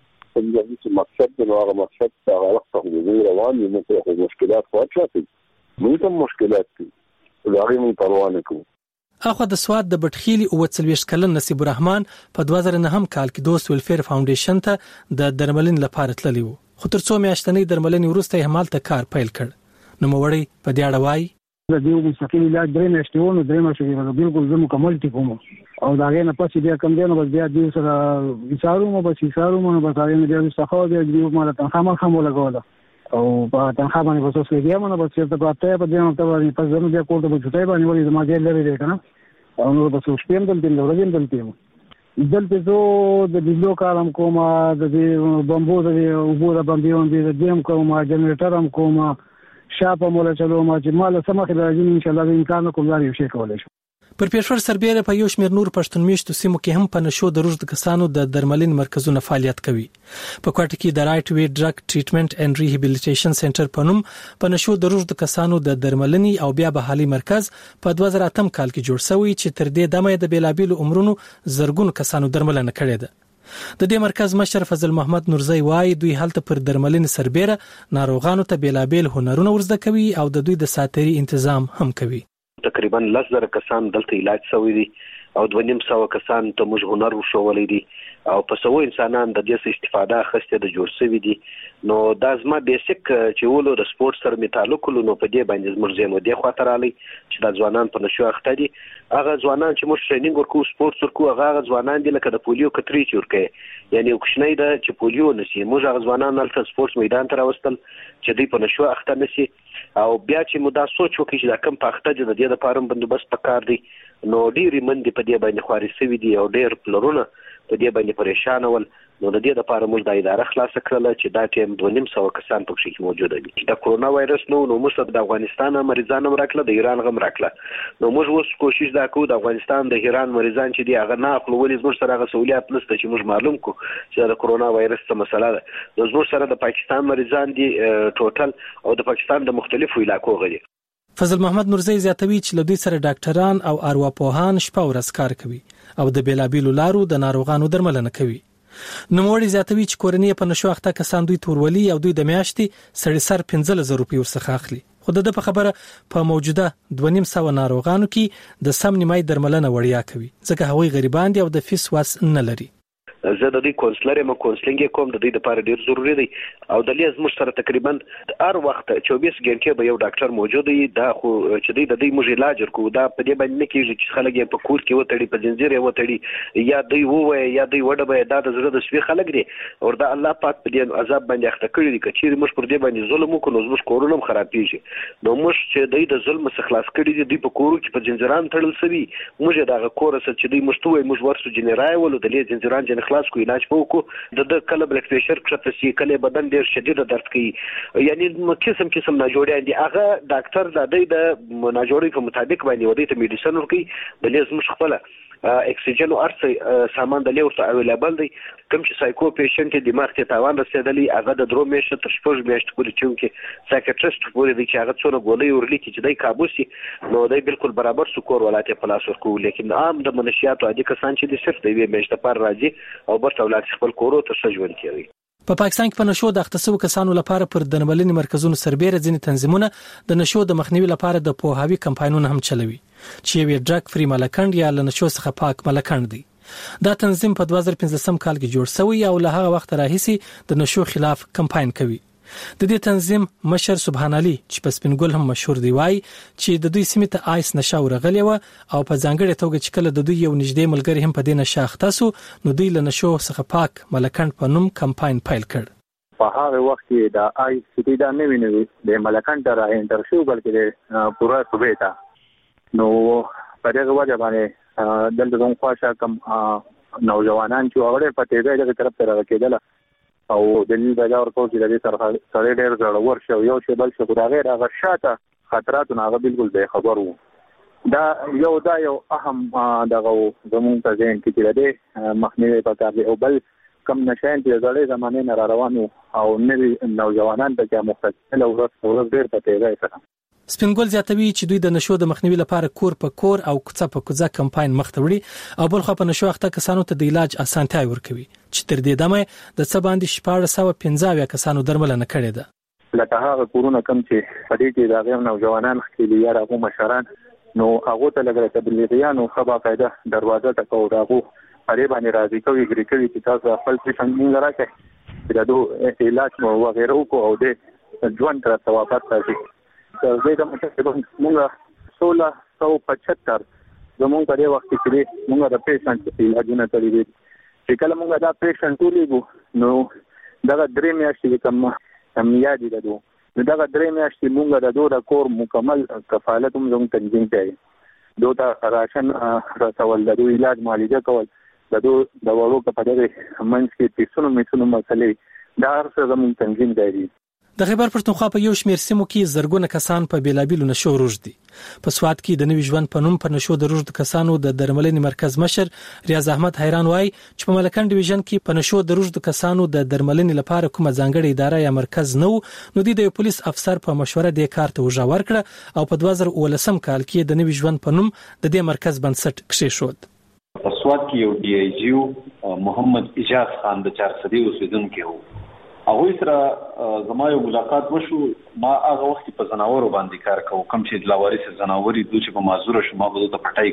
څنګه چې مقصد د هغه مقصد د هغه وخت د روان دي موږ خو مشکلات واچاتي موږ هم مشکلات دي دا غي موږ پروا نه کوو. اخو د سواد د بټخيلي او څلويش کلن نصیب الرحمن په دوه زره نه کال کې دوست ویلفیر فاونډیشن ته د درملنې لپاره تللی و خو تر څو میاشتنې درملنې وروسته یې همالته کار پیل کړ. نو موړی په دې اړه وایي د دې مستقیم علاج درې میاشتې ونه درې میاشتې به بالکل زمو مکمل ټیکوم او دا غي نه پاتې بیا کم دی نو بس بیا دې سره وچارو مو بس وچارو مو بس هغه نه بیا څخه بیا دې مو ته خامہ خامو لګول او په تنخوا باندې بس اوس بیا مو بس ته پاتې په دې نو ته باندې په ځنو بیا کوټه په چټای باندې ولې ما دې لري دی کنه او نو بس اوس پېم دل دل ورځین دل تیم دلته زه د بجلو کارم کوم د بمبو د وبو د بمبیون د دیم کوم جنریټر هم کوم شاپه مولا چلو ما چې مال سمخ راځي ان شاء الله امکان کوم لري شي کولای شو. پر پېښور سربېره په یو شمېر نور پښتون میشتو سیمو کې هم په نشو د روزد کسانو د درملنې مرکزونه فعالیت کوي. په کوټه کې د رائټ وی ډرګ ټریټمنټ اینڈ ریهابیلیټیشن سنټر په نوم په نشو د روزد کسانو د درملنې او بیا بحالي مرکز په دوه زره اتم کال کې جوړ شوی چې تر دې دمه د بیلابیلو عمرونو زرګونو کسانو درملنه کړې ده. د دې مرکز مشر فضل محمد نورزی وايي دوی هلته پر درملنې سربېره ناروغانو ته بیلابیل هنرونه ورزده کوي او د دوی د ساتري تنظیم هم کوي. تقریبا لس زره کسان دلته علاج شوی دي او دوه نیم سوه کسان ته موږ هنر وښولې دي او په سوه انسانان د دې استفاده اخیستې د جوړ شوي دي. نو دا زما بیسیک چې ولو د سپورت سره می تعلق لري نو په دې باندې زموږ زمو دی خاطر علي چې د ځوانان په نشو اخته دي هغه ځوانان چې موږ ټریننګ ورکو سپورت ورکو هغه ځوانان دي لکه د پولیو کتري چورکې یعنی وکښنې ده چې پولیو نشي موږ هغه ځوانان نل سپورت میدان ته راوستل چې دوی په نشو اخته نشي او بیا چې مو دا سوچ وکړي چې دا کم په اخته د دې لپاره بندوبست پکار دی نو ډېری منډي په دې باندې خواري سوي دي او ډېر پلرونه په دې باندې پریشان ول نو د دې لپاره موږ د اداره خلاص کړل چې دا ټیم دوه نیم سوه کسان په کې موجود دي. د کورونا وایرس نو نو موږ د افغانستان مریضان هم راکړل د ایران غم راکړل نو موږ اوس کوشش دا کوو د افغانستان د ایران مریضان چې دی هغه نه خپل ولې زموږ سره هغه سہولیت نشته چې موږ معلوم کو چې د کورونا وایرس څه مسله ده نو زموږ سره د پاکستان مریضان دي ټوټل او د پاکستان د مختلفو علاقو غړي. فضل محمد نورزی زیاتوي چې لدوی سره ډاکټران او ارواپوهان شپه ورځ کار کوي او د بیلابیلو لارو د ناروغانو درملنه کوي. نوموړي زیاتوي چې کورنۍ په نشو اخته کسان دوی تورولي او دوی د میاشتې سړي سر پنځه زره روپۍ ورڅخه اخلي. خو د په خبره په موجوده دوه نیم سوه ناروغانو کې د سم نیمای درملنه وړیا کوي ځکه هغوی غریبان دي او د فیس واس نه لري. زه د دې کونسلر یم کونسلینګ کوم د دې لپاره ډیر ضروری دی او د لیز موږ سره تقریبا هر وخت چوبیس غنټې به یو ډاکټر موجود دی دا خو چې د دې موږ علاج ورکو دا په دې باندې کېږي چې خلک یې په کور کې وتړي په زنجیر یې وتړي یا دوی ووایي یا دوی وډه به دا د زړه د سوي خلک دي او دا الله پاک په دې عذاب باندې اخته کړی دي چې موږ پر دې باندې ظلم وکړو نو موږ کورونه هم خرابېږي نو موږ چې دوی د ظلم څخه خلاص کړي دي دوی په کورو کې په زنجیران تړل سوي موږ دا کور سره چې دوی موږ ته وایي موږ ورسو جنرای ولو د دې زنجیران جن خلاص کو علاج وکړو د کله بلډ پريشر کړه چې کله بدن ډیر شدید درد کوي یعنی قسم قسم ناجوړي دي هغه ډاکټر د دې د ناجوړي په مطابق باندې ودی ته میډیسن ورکي د لیز مش خپل اکسیجن او ارڅ سامان د لیورته اویلیبل دی کوم چې سایکو پیشنټ دماغ ته تاوان رسیدلی هغه د درو میاشتې تر شپږ میاشتې پورې چې سایکیاټریست پورې د چې هغه څونه ګولې ورلیکي چې دای کابوسي نو دای بالکل برابر سکور ولایت په لاس ورکو لیکن عام د منشیات عادي کسان چې د صرف د وی میاشتې پر راځي او برته ولایت خپل کورو ته سجون کوي په پا پاکستان کې په نشو د اختصو کسانو لپاره پر درملنې مرکزونو سربېره ځینې تنظیمونه د نشو د مخنیوي لپاره د پوهاوی کمپاینونه هم چلوي چې وی ډرګ فری ملکند یا له نشو څخه پاک ملکند دي دا تنظیم په دوه زره پنځه کال کې جوړ شوی او له هغه وخت راهیسي د نشو خلاف کمپاین کوي د دې تنظیم مشر سبحان علي چې په سپینګل هم مشهور دی وای چې د دوی سیمه ته آیس نشه ورغلی و او په ځانګړي توګه چې کله د دوی یو نږدې ملګری هم په دې نشه اخته سو نو دوی له نشو څخه پاک ملکند په نوم کمپاین پیل کړ په هغه وخت کې د آیس چې دا نه ویني د ملکند را انټرشو بلکې د پورا صوبې ته نو په دغه وجه باندې دلته کوم خواشه کم نوجوانان چې هغه په تیزه دغه طرف ته راکېدل او د دې ځای ورکو چې د دې سره سره ډېر ضرور شو یو شی بل څه خدای غیر هغه شاته خطرات نه هغه بالکل به خبر وو دا یو دا یو اهم دغه زموږ ته ځین کې د مخنیوي په کار دی او بل کم نشان د زړې زمانه نه را روانو او نوی نوجوانان ته مختصل او ورځ ډېر په تیزه سره سپینګل زیاتوي چې دوی د نشو د مخنیوي لپاره کور په کور او کوڅه په کوڅه کمپاین مخ ته وړي او بل خو په نشو اخته کسانو ته د علاج اسانتیا ورکوي چې تر دې دمه د څه باندې شپږ سوه پنځه کسانو درملنه کړې ده لکه هغه کورونه کم چې په دې کې د غیر نوجوانان خېلي یا راغو مشران نو هغه ته لګره تبلیغیان او خبا قاعده دروازه ته کو راغو اړې باندې راځي کوي ګری کوي چې تاسو خپل څه څنګه راکړي چې دا دوه علاج مو وغیرہ کو او د ژوند تر ثوابات راځي زه د متخصص موږ سولہ سو پچهتر زموږ په دې وخت کې موږ د پیشنټ علاجونه کړی دي چې کله موږ دا پیشنټ ولېګو نو دا درې میاشتې کم کم یادې ده نو دا درې میاشتې موږ د دوه کور مکمل کفالت هم زموږ تنظیم کړی دوه راشن رسول د دوه علاج معالجه کول د دوه د ورو په دغه منځ کې پیسونو میسونو مسلې دا هر څه زموږ تنظیم دی د خیبر پښتونخوا په یو شمېر سیمو کې زرګونه کسان په بیلابیلو نشو روږ دي په سواد کې د نوي ژوند په نوم په نشو د روږ کسانو د درملنې مرکز مشر ریاض احمد حیران وای چې په ملکند ډیویژن کې په نشو د روږ کسانو د درملنې لپاره کومه ځانګړې اداره یا مرکز نو نو د پولیس افسر په مشوره د کار ته وژاور کړ او په دوه زره ولسم کال کې د نوي ژوند په نوم د دې مرکز بنسټ کښېښود په سواد کې یو ډي آی جی محمد اجاز خان د چار صدی اوسیدونکو و هغه سره زما یو ملاقات وشو ما هغه وخت په زناورو باندې کار کوم کوم چې د لوارث زناوري دوی چې په معذور شو ما بده ته پټای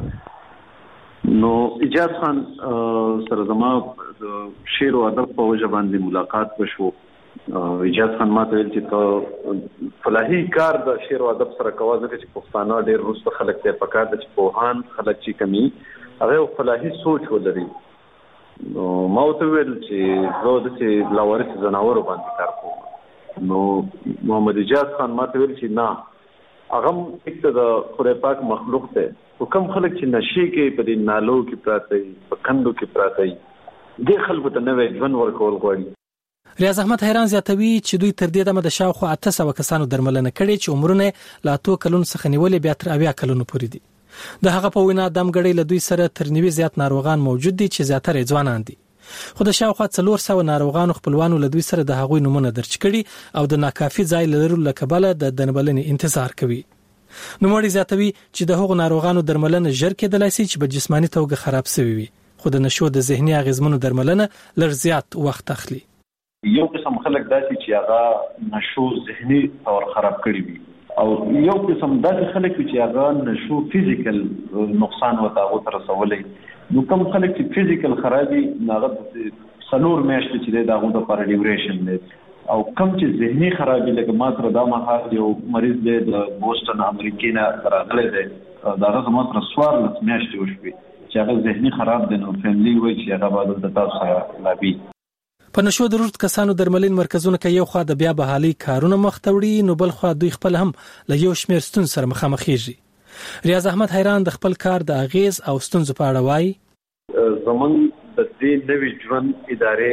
کوله نو اجاز خان سره زما شعر او ادب په وجه باندې ملاقات وشو اجاز خان ما ته ویل چې ته فلاحي کار د شعر او ادب سره کوه ځکه چې پښتانه ډېر روسته خلک ته پکار د چې پوهان خلک چې کمی هغه فلاحي سوچ ولري نو ما ته ویل چې زه د چې لاورث زناورو باندې کار کوم نو محمد اجاز خان ما ته ویل چې نه هغه یک د خدای پاک مخلوق دی کوم خلک چې نشي کې په دې نالو کې پراته په کندو کې پراته دي خلکو ته نوې ژوند ورکول غواړي ریاض احمد حیران زیاتوي چې دوی تر دې دمه د شاوخوا اته سوه کسانو درملنه کړې چې عمرونه لا اتو کلونو څخه نیولې بیا تر اویا کلونو پورې دي د هغه په وینا دمګړی له دوی سره تر نیوي زیات ناروغان موجود دي چې زیاتره ځوانان دي خو د شاوخوا څلور سوه ناروغانو خپلوانو له دوی سره د هغوی نمونه درج کړي او د ناکافي ځای لرلو له کبله د درملنې انتظار کوي نوموړی زیاتوي چې د هغو ناروغانو درملنه ژر کېدلای شي چې په جسماني توګه خراب شوي وي خو د نشو د ذهني اغېزمنو درملنه لږ زیات وخت اخلي یو قسم خلک داسې چې هغه نشو ذهني تور خراب کړي وي او یو قسم داسې خلک چې هغه نشو فزیکل نقصان وته او تر رسولې نو کوم خلک چې فزیکل خرابي ناغه سلور میاشتې چې دا غوډه پر ډیوریشن دی او کم چې ذهني خرابي لکه ما سره دا مهال یو مریض دی د بوسټن امریکا نه راغلی دی دا هغه ما سره سوار لس میاشتې وشوي چې هغه ذهني خراب دی نو فیملی وایي چې هغه باید د تاسو سره لابي. په نشو د روغت کسانو درملین مرکزونه کې یو خوا د بیا بحالي کارونه مخ ته وړي نو بل خوا دوی خپل هم له یو شمېر ستونزو سره مخامخ کیږي. ریاض احمد حیران د خپل کار د اغیز او ستونزو په اړه وایي زمون د دې نوې ژوند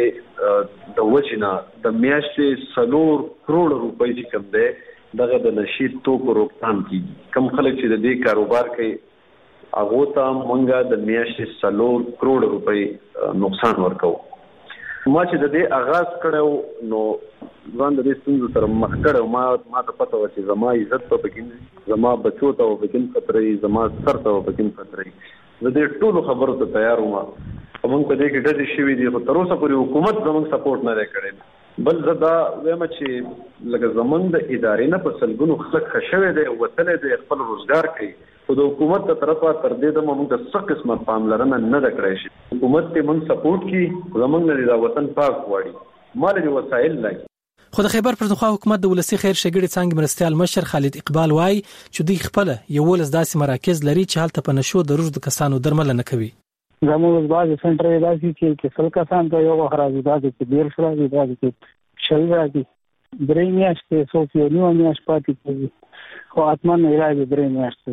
ادارې د وجنه د میاشتې سلور کروڑ روپۍ چې کوم دی دغه د نشي توکو روکثام کیږي. کم خلک چې د دې کاروبار کوي هغه ته مونږه د میاشتې سلور کروڑ روپۍ نقصان ورکو. ما چې د دې آغاز کړو نو ځان د دې ستونزو سره مخ کړو ما ما ته پته و چې زما عزت په بګین زما بچو ته په بګین خطرې زما سر ته په بګین خطرې د دې ټولو خبرو ته تیار وم. موږ په دې کې ډېر شي وی دي خو تر اوسه پورې حکومت زموږ سپورټ نه کړي. بل زدا وایم چې لکه زموږ د ادارې نه په سلګونو خلک خښوي دي او وتل دي خپل روزګار کوي خو د حکومت تر طرفه تر دې د موږ د څه قسمه پاملرنه نه د کړی شي. حکومت ته موږ سپورټ کی زموږ نه د وطن پاک وړي مال دي وسایل لګي. خو د خیبر پښتونخوا حکومت د ولسی خیر شګړې څنګه مرستيال مشر خالد اقبال وای چې دوی خپل یو ولس داسې مراکز لري چې حالت په نشو د روز د کسانو درملنه کوي. زموږ بعض سنټر داسې چې چې څل کسان ته یو خرابې داسې چې ډیر شو داسې چې شل راځي درې میاشتې څو یو نیو میاشت پاتې کیږي خو اتمن علاج درې میاشتې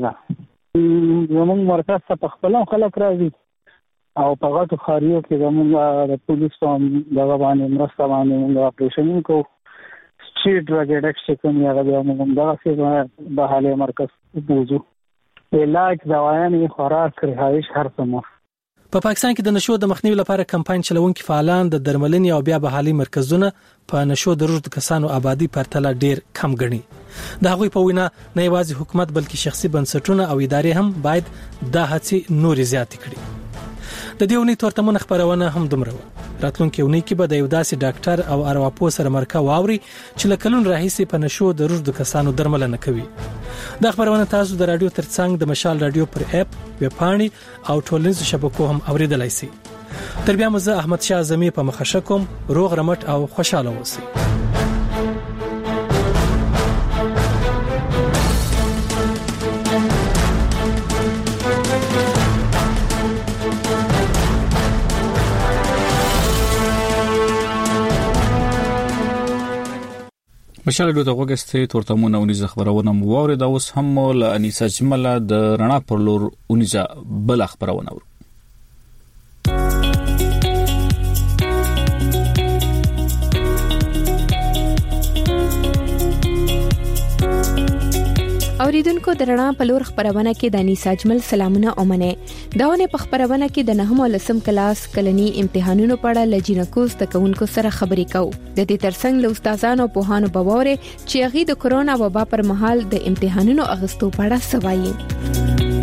ده. زموږ مرکز ته په خپل خلک راځي او په غټو خاریو کې زموږ د پولیس هم دغه باندې مرسته باندې موږ اپریشن کوو. سټریټ ډرګ اډکشن کوم یا غوډه موږ دغه څه به حاله مرکز بوزو علاج دوايانې خوراک رهایش هر څه. په پاکستان کې د نشو د مخنیوي لپاره کمپاین چلونکي فعالان د درملنې او بیا بحالي مرکزونه په نشو د روغ کسانو آبادی پرتله ډیر کم ګڼي. د هغوی په وینا نه یوازې حکومت بلکې شخصي بنسټونه او ادارې هم باید د هڅې نور زیات کړي. د دې ونی تورتمونه خبرونه هم دومره راتلونکي ونی کې به د یو داسې ډاکټر او ارواپوه سره مرکه واوري چې لکلون راهیسي په نشو د روغ کسانو درملنه کوي. دا خبرونه تاسو د رادیو ترڅنګ د مشال رادیو پر اپ ویب پاڼې او ټولنیزو شبکو هم اوریدلای شئ. تر بیا مزه احمد شاه زمي په مخه کوم روغ رمټ او خوشاله اوسئ. مشال دوه غوګسته تورتمونه ونیزه خبرونه مو ووري دا اوس هم له انیسا جمله د رڼا پر لور ونیزه بل خبرونه ور اوریدونکو درنا پلور خبرونه کې د انیسا جمل سلامونه اومنه داونه په خبرونه کې د نهم لسم کلاس کلنی امتحانونو په اړه لجینکوس د کوونکو سره خبرې کوو. د دې ترڅنګ له استادانو په هانو بواره چې هغه د کرونا وبا پر مهال د امتحانونو اغستو په اړه سوایي.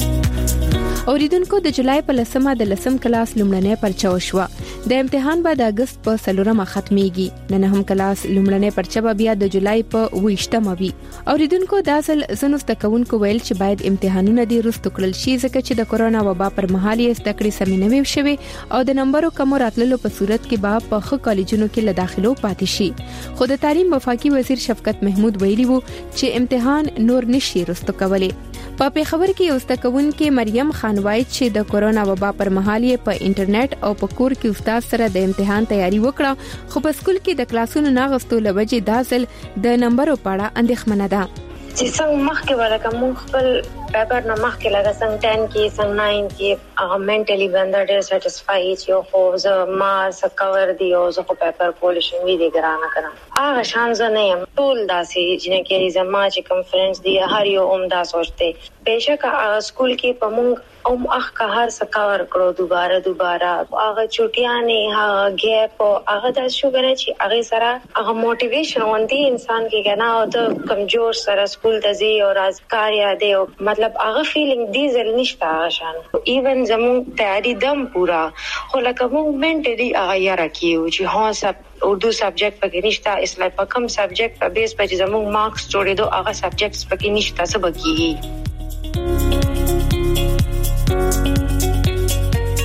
اوریدونکو د جولای په لسمه د لسم کلاس لومړنۍ پرچه وشوه. د امتحان به د اگست په سلورمه ختميږي. د نهم کلاس لومړنۍ پرچه به بیا د جولای په ویشتمه وي. اوریدونکو د اصل زنو تکونکو ویل چې باید امتحانونه د رستو کړل شي ځکه چې د کرونا وبا پر مهال یې ستکړې سمینوي شوي او د نمبرو کم راتللو په صورت کې به په خو کالجونو کې له داخلو پاتې شي. خو د تعلیم وفاقي وزیر شفقت محمود ویلي وو چې امتحان نور نشي رستو کولای. په پیښور کې یو استکون کې مریم خان وایي چې د کرونا وبا پر مهال یې په انټرنیټ او په کور کې استاد سره د امتحان تیاری وکړه خو په سکول کې د کلاسونو ناغستو لوجې داسل د نمبرو پاړه اندېښمنه ده. چې څنګه مخکې ولکه مونږ خپل پیپر نه مخکې لګا څنګه ټن کې څنګه ناین کې هغه منټلی بنده ډېر سټیسفائی چې یو خو زه ما سکور دی او زه خو پیپر کول شم وی دی ګرانه کړم هغه شان زه نه یم ټول داسې چې کې زما چې کنفرنس دی هر یو اوم دا سوچته بهشکه سکول کې په مونږ اوم اخ کا هر سکور کړو دوباره دوباره هغه چټیانه هغه ګیپ هغه د شو غره چې هغه سره هغه موټیویشن وندي انسان کې کنه او د کمزور سره سکول ته زی او رازکار یاد او مطلب هغه فیلینګ دی زل نشته شان ایون زمون تیاری دم پورا خو لکه مونږ منټلی هغه یاره کیو چې ها سب اردو سبجیکٹ پکې نشته اسلام په کوم سبجیکٹ په بیس په زمون مارکس جوړېدو هغه سبجیکټس پکې نشته سبا کیږي.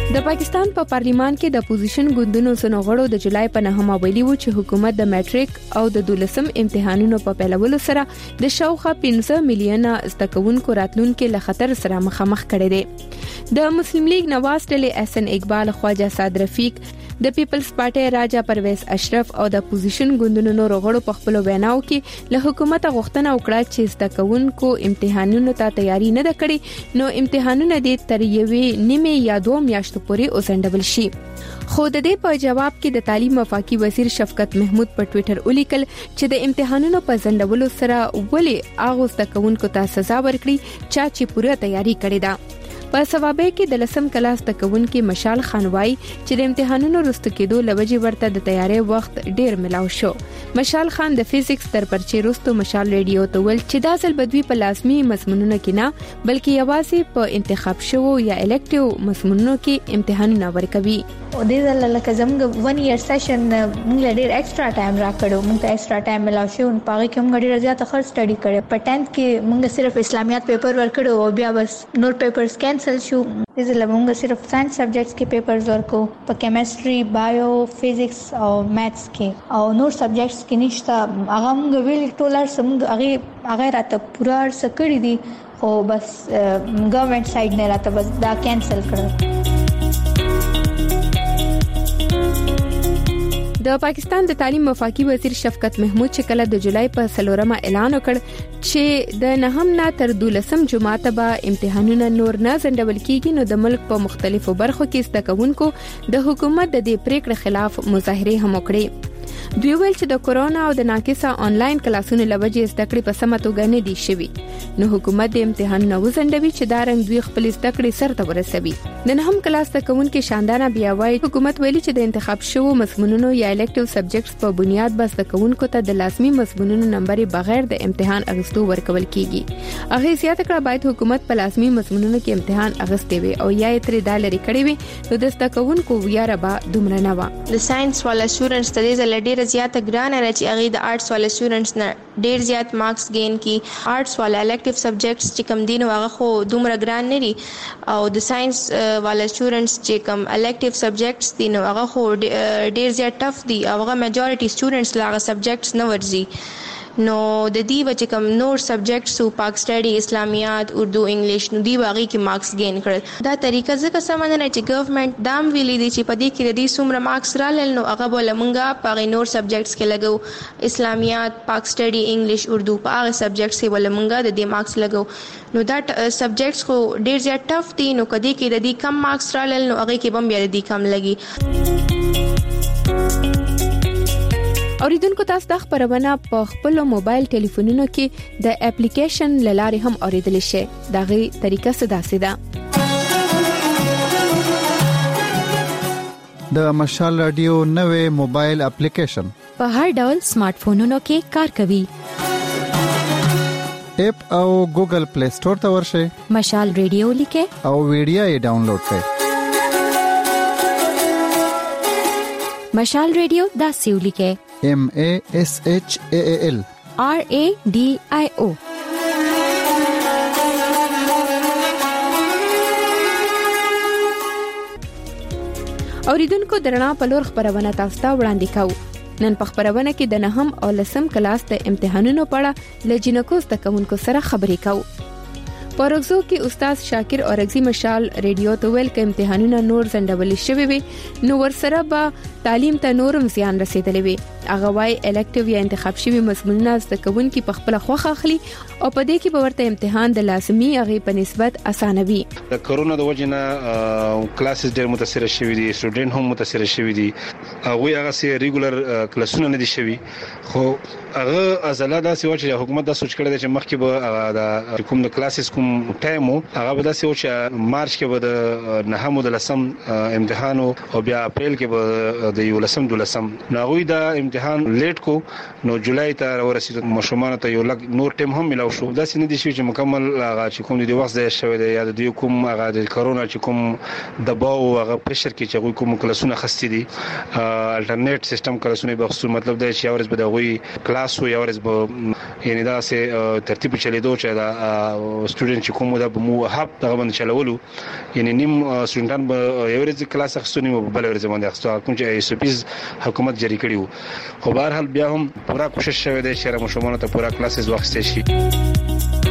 د پاکستان په پارلیمان کې د اپوزیشن ګوندونو سنغړو د جولای په نهمه ویلي و چې حکومت د میټریک او د دولسم امتحانونو په پیلولو سره د شاوخوا پنځه میلیونه زدهکوونکو راتلونکو له خطر سره مخامخ کړي دي. د مسلم لیگ نواز ډلې احسن اقبال، خواجه سعد رفیق، د پیپلز پارټي راجا پرویز اشرف او د اپوزیشن ګوندونو نور غړو په خپل ویناو کې له حکومت غوښتنه وکړه چې زدهکوونکو امتحانونو ته تیاری نه کړي نو امتحانونه دې تر یوې نیمه یا دوه میاشتو پورې وسنډول شي. خو د دې په جواب کې د تعلیم وفاقي وزیر شفقت محمود په ټوئیټر ولیکل چې د امتحانونو په ځنډولو سره ولې هغه زدهکوونکو ته سزا ورکړي چې پوره تیاری کړې ده. په سوابه کې د لسم کلاس تکونکو مشال خان وای چې د امتحانونو وروسته کېدو لوجې ورته د تیاری وخت ډیر ملاو شو. مشال خان د فزیکس تر پرچې وروسته مشال ریډیو ته ول چې دا ځل بدوی په لازمي مضمونونو کې نه بلکې یوازې په انتخاب شوو یا الکټیو مضمونونو کې امتحانونه ورکوي. او دې ځل لکه زموږ ون ایئر سیشن موږ ډیر ایکسترا ټایم راکړو، موږ ته ایکسترا ټایم ملاو شو په هغه کې موږ ډیر زیات خرڅ سټډي کړو. په ټینث کې موږ صرف اسلامیات پیپر ورکړو او بیا بس نور پیپرز کینسل شو. دې ځل موږ صرف ساينس سبجیکټس کې پیپرز ورکو، په کیمستري، بایو، فزیکس او میتھس کې او نور سبجیکټس کې نشته. هغه موږ ویل ټولر سم هغه هغه راته پورا سکړی دي خو بس ګورنمنت سایډ نه راته بس دا کینسل کړل. د پاکستان د تعلیم وفاقي وزیر شفقت محمود چې کله د جولای په سلورمه اعلان وکړ چې د نهم نه تر دولسم جماعت به امتحانونه نور نه ځنډول کیږي نو د ملک په مختلفو برخو کې زدهکوونکو د حکومت د دې پریکړې خلاف مظاهره هم وکړې. دوی ویل چې د کورونا او د ناقصه انلاین کلاسونو لوجې زده کړې په سمه توګه نه دي شوي نو حکومت د امتحانونو وزندوي چې دا رنګ دوی خپل زده کړې سرته ورسوي. د نهم کلاس تکونکو شاندانه بیا وایي حکومت ویلي چې د انتخاب شوو مضمونونو یا الکټیو سبجیکټس په بنیاد بس تکونکو ته د لازمي مضمونونو نمبر بغیر د امتحان اغستو ورکول کیږي. هغه زیاته کړه باید حکومت په لازمي مضمونونو کې امتحان اغستې وي او یا یې تر دالري کړی وي نو د تکونکو ویاره به دومره نه و. د ساينس والا سټوډنټس ته د ډیره زیاته ګرانه نه چې هغه د آرټس والا سټوډنټس نه ډیر زیات مارکس گین کی. آرټس والا الکټیو سبجیکټس چې کم دین هغه خو دومره ګران نه دي او د ساينس والا سټوډنټس چې کم الکټیو سبجیکټس دي نو هغه خو ډیر زیات ټف دي او هغه میجورټي سټوډنټس لاغه سبجیکټس نه ورزي نو د دې وجه کم نور سبجیکټس او پاک سټډي، اسلامیات، اردو، انګلیش نو دی باغی کې مارکس گین کړل. دا طریقه ځکه سمند نه چې ګورنمنت دام ویلي دي چې په دې کې د دې څومره مارکس رالل نو هغه بوله مونږه په نور سبجیکټس کې لګو، اسلامیات، پاک سټډي، انګلیش، اردو په هغه سبجیکټس کې بوله مونږه د دې مارکس لګو نو دا سبجیکټس خو ډیر زیات ټف دي نو کدی کې د دې کم مارکس رالل نو هغه کې بم بیا د دې کم لګي. اوریدونکو تاسو د خبرونه په خپل موبایل ټلیفونونو کې د اپلیکیشن لارې هم اوریدل شي. دا غي طریقه ساده ساده د مشال رادیو نوې موبایل اپلیکیشن په هر ډول سمارټ فونونو کې کار کوي. اپ او ګوګل پلی سٹور ته ورشئ، مشال رادیو لیکه او ویډیو یې ډاونلوډ کړئ. مشال رادیو دا سیو لیکه M A S H A A L R A D I O. اوریدونکو درنا په لور خبرونه تاسو ته وړاندې کوو. نن په خبرونه کې د نهم او لسم کلاس د امتحانونو په اړه لجنکو تکونکو سره خبرې کوو. پروګزو کې استاد شاکر اورغزي مشال ریډیو ته ویل کې امتحانونه نور ځنډول شوي وي نو ورسره به تعلیم ته نورم زیان رسیدلی وي. هغه وايي الکټیو یا انتخاب شوی مضمونونه زدهکوونکي په خپل خوښه اخلي او په دې کې به ورته امتحان د لازمي هغه په نسبت اسانه وي. د کورونا د وجنه کلاسز ډېر متاثر شوي دي، سټوډنټ هم متاثر شوي دي. هغه هغه سي ریګولر کلاسونه نه دي شوي خو هغه ازله داسې و چې حکومت دا سوچ کړی دی چې مخکې به د کوم د کلاسز کوم ټایم هغه به داسې و چې مارچ کې به د نهم د لسم امتحان او بیا اپریل کې به د یو لسم د لسم نو غوي د امتحان لیټ کو نو جولای ته ورسېد مشومان ته یو لګ نور ټیم هم ملاو شو دا سینې دي چې مکمل هغه چې کوم دی وخت ځای شوی دی یا د کوم هغه د کرونا چې کوم دباو هغه پرشر کې چې کوم کلاسونه خستې دي الټرنیټ سیستم کلاسونه به خصوص مطلب دی چې اورز به د غوي کلاس وي اورز به یعنی دا سه ترتیب چلیدو چې دا سټوډنټ چې کوم دا مو هاب دا باندې چلولو یعنی نیم سټوډنټان به اورز کلاس خصونی په بل اورز باندې خصو کوم چې ایس او پیز حکومت جاری کړیو خو بهر حال بیا هم پورا کوشش شوه دی چې مشومان ته پورا کلاسز واخستې شي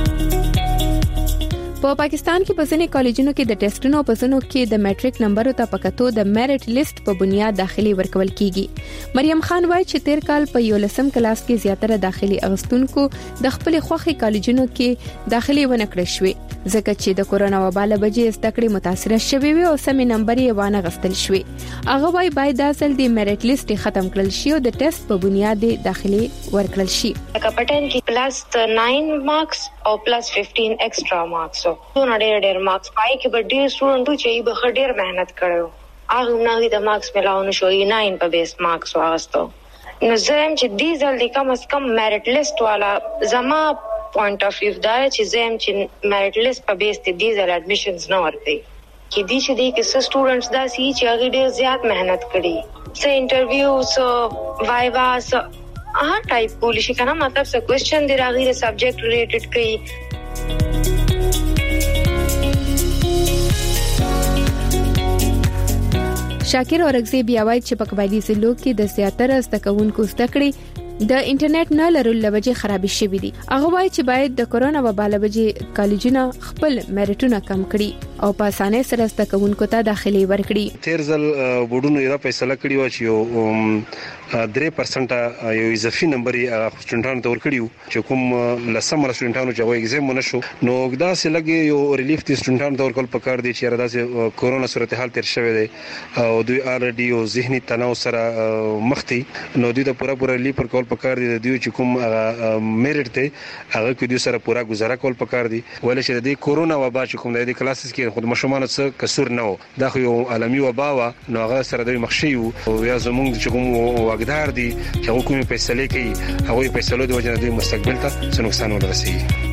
په پاکستان کې په ځینې کالجونو کې د ټیسټونو په ځینو کې د میټریک نمبرو ته پکاتو د میرټ لیست په بنیاد داخلي ورکول کیږي مریم خان وایي چې تیر کال په یو لسم کلاس کې زیاتره داخلي اغستونکو د خپل خوخي کالجونو کې داخلي ونکړې شوې ځکه چې د کورونا وبا له وجې زده کړې متاثره شوې وي او سمې نمبر یې وانه غستل شوې هغه وایي باید د اصل د میرټ لیست ختم کړل شي او د ټیسټ په بنیاد داخلي ورکړل شي کپټن کې پلس ناین مارکس او پلس پنځه ایکسترا مارکس څونه ډېر ډېر مارکس پای کې به ډېر سټوډنټ چې به ډېر مهنت کړو هغه نه د مارکس ملاو نه شوې ناین په بیس مارکس واغستو نو زم چې دې ځل د کم از کم میرټ لیست والا زما پوینټ اف ویو دا چې زم چې میرټ لیست په بیس ته دې ځل اډمیشنز نه ورکړي کې دې چې دې کې سټوډنټس دا سي چې هغه ډېر زیات مهنت کړي سه انټرویو سو وایوا سو هر ټایپ کولی شي کنه مطلب څه کوېسچن دی راغی د سبجیکټ ریلیټډ کړي شاکر اورغزی بیا وایي چې په قبایلی ضلعو کې د زیاتره زده کوونکو زده کړې د انټرنیټ نه لرلو لوجه خرابې شوې دي هغه وایي چې باید د کورونا وبا لوجه کالجونه خپل میرټونه کم کړي او په اسانه سره زده کوونکو ته داخلي ورکړي تیر ځل بورډونو یې فیصله کړې و چې یو درې پرسنټ یو اضافي نمبر یې سټوډنټانو ته ورکړیو چې کوم لسم سټوډنټانو چې وایي ایگزام ونه شو نو دا سه لګي یو ریلیف دي سټوډنټانو ته ورکول پکار دي چې راځي کورونا صورتحال تیر شوی دی او دوی الریډي یو ذهني تناو سره مخ دي نو دوی د پورا پورا ریلیف ورکول پکار دي د دوی چې کوم میرټ ته هغه کې دوی سره پورا گزاره کول پکار دي ولې چې د کورونا وبا چې کوم د کلاسز کې خود مشمانه څه کسور نه و دا خو یو عالمي وبا و نو هغه سره د مخشي او یا زمونږ چې کوم واګدار دي چې هغه کومې فیصله کوي هغه فیصله د وجه د مستقبل ته څه نقصان ورسیږي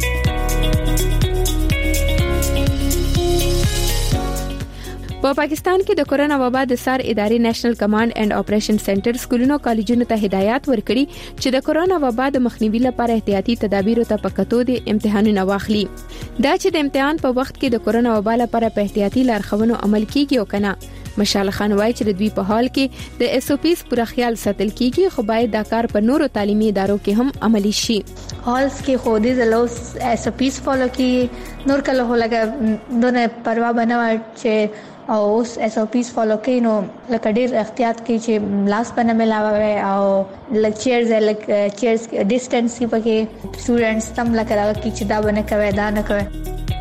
په پاکستان کې د کورونا وبا د سار ادارې نېشنل کمانډ اینڈ اپریشن سنټر سکولونو کالجونو ته هدایت ورکړي چې د کورونا وبا د مخنیوي لپاره احتیاطي تدابیر ته پکاتو دي امتحانونه واخلي دا چې د امتحان په وخت کې د کورونا وبا لپاره په احتیاطي لارښوونو عمل کیږي او کنه مشال خان وایي چې د دوی په حال کې د ایس او پیز پوره خیال ساتل کیږي خو باید دا کار په نورو تعلیمي ادارو کې هم عملی شي هالس کې خو دې زلو ایس او پیز فالو کی نور کله هولګه دونه پروا بنوي چې او اوس ایس او پیز فالو کوي نو لکه ډیر احتیاط کوي چې لاس پنه ملاوي او لیکچرز لیکچرز ډیسټنس پکې سټوډنټس تم لکه راغی چې دا بنه کوي دا نه کوي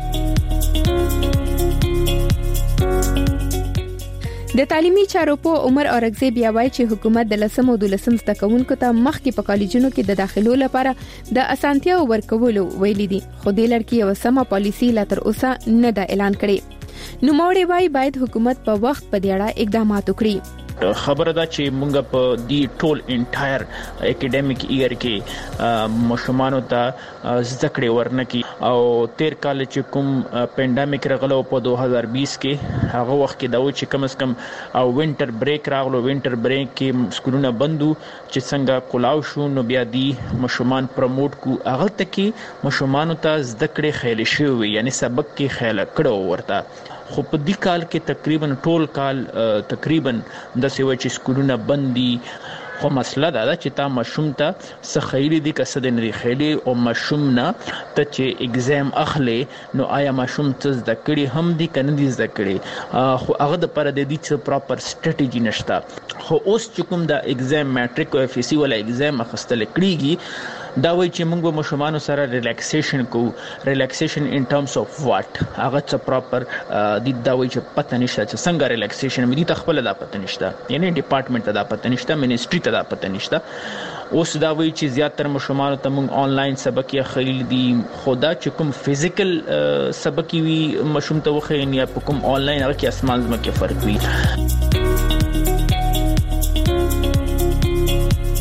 د تعلیمي چارو په عمر اورغزی بیا وایي چې حکومت د لسم او د لسم زده کوونکو ته مخکې په کالجونو کې د داخلو لپاره د اسانتیا ورکولو ویلي دي خو د لړکی یو سمه پالیسی لا تر اوسه نه دا اعلان کړي نو موري وایي باید حکومت په وخت په دې اړه اقدامات وکړي خبره ده چې مونږ په دی ټول انټایر اکیډمیک ایئر کې مشمانو ته زده کړې ورنکي او تیر کال چې کوم پینډامیک راغلو په دوه هزار بیس کې هغه وخت کې دا و چې کم از کم او وینټر بریک راغلو وینټر بریک کې سکولونه بندو چې څنګه کولاو شو نو بیا دی مشمان پروموټ کو هغه تکي مشمانو ته زده کړې خېل شوی یعنی سبق کې خېل کړو ورته خو په دې کال کې تقریبا ټول کال تقریبا د سیوي چې سکولونه بندي خو مسله دا ده چې تا مشوم ته سخیلی دي کسه د نری خېلی او مشوم نه ته چې اگزام اخلي نو آیا مشوم ته زده کړي هم دي کنه دي زده کړي خو هغه د پر د دې چې پراپر سټریټجی نشته خو اوس چې کوم د اگزام میټریک او اف سی ولا اگزام اخستل کړيږي دا وایي چې موږ مشمانو سره ریلیکسیشن کو ریلیکسیشن ان ټرمز اف واټ هغه څه پراپر د دا وایي چې پته نشته چې څنګه ریلیکسیشن مې دي تخپل دا پته نشته یعنی ډپارټمنټ ته دا پته نشته منیسټری ته دا پته نشته اوس دا وایي چې زیاتره مشمانو ته موږ آنلاین سبق یا خلیل دي خدا چې کوم فزیکل سبق وي مشوم ته وخی یا کوم آنلاین هغه کې اسمان زما کې فرق وي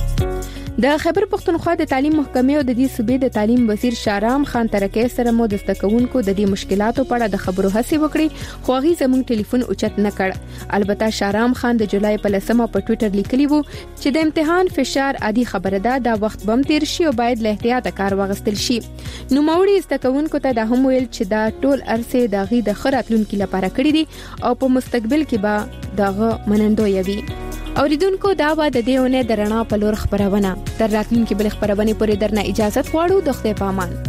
د خیبر پښتونخوا د تعلیم محکمې او د دې صوبې د تعلیم وزیر شارام خان ترکی سره مو د ستکونکو د دې مشکلاتو په اړه د خبرو هڅه وکړي خو هغه زموږ ټلیفون اوچت نه کړ. البته شارام خان د جولای په لسمه په ټوئیټر لیکلی وو چې د امتحان فشار عادي خبره ده، دا وخت بم تیر شي او باید له احتیاط کار واغستل شي. نو موري ستکونکو ته د هم ویل چې دا ټول ارسه د غي د خراتلونکو لپاره کړی دي او په مستقبل کې به دغه منندوی وي. اوریدونکو دا و د دیونه درنا په لور خبرونه تر راتلونکي بل خبرونه پورې درنه اجازه غواړو. د خدای په امان.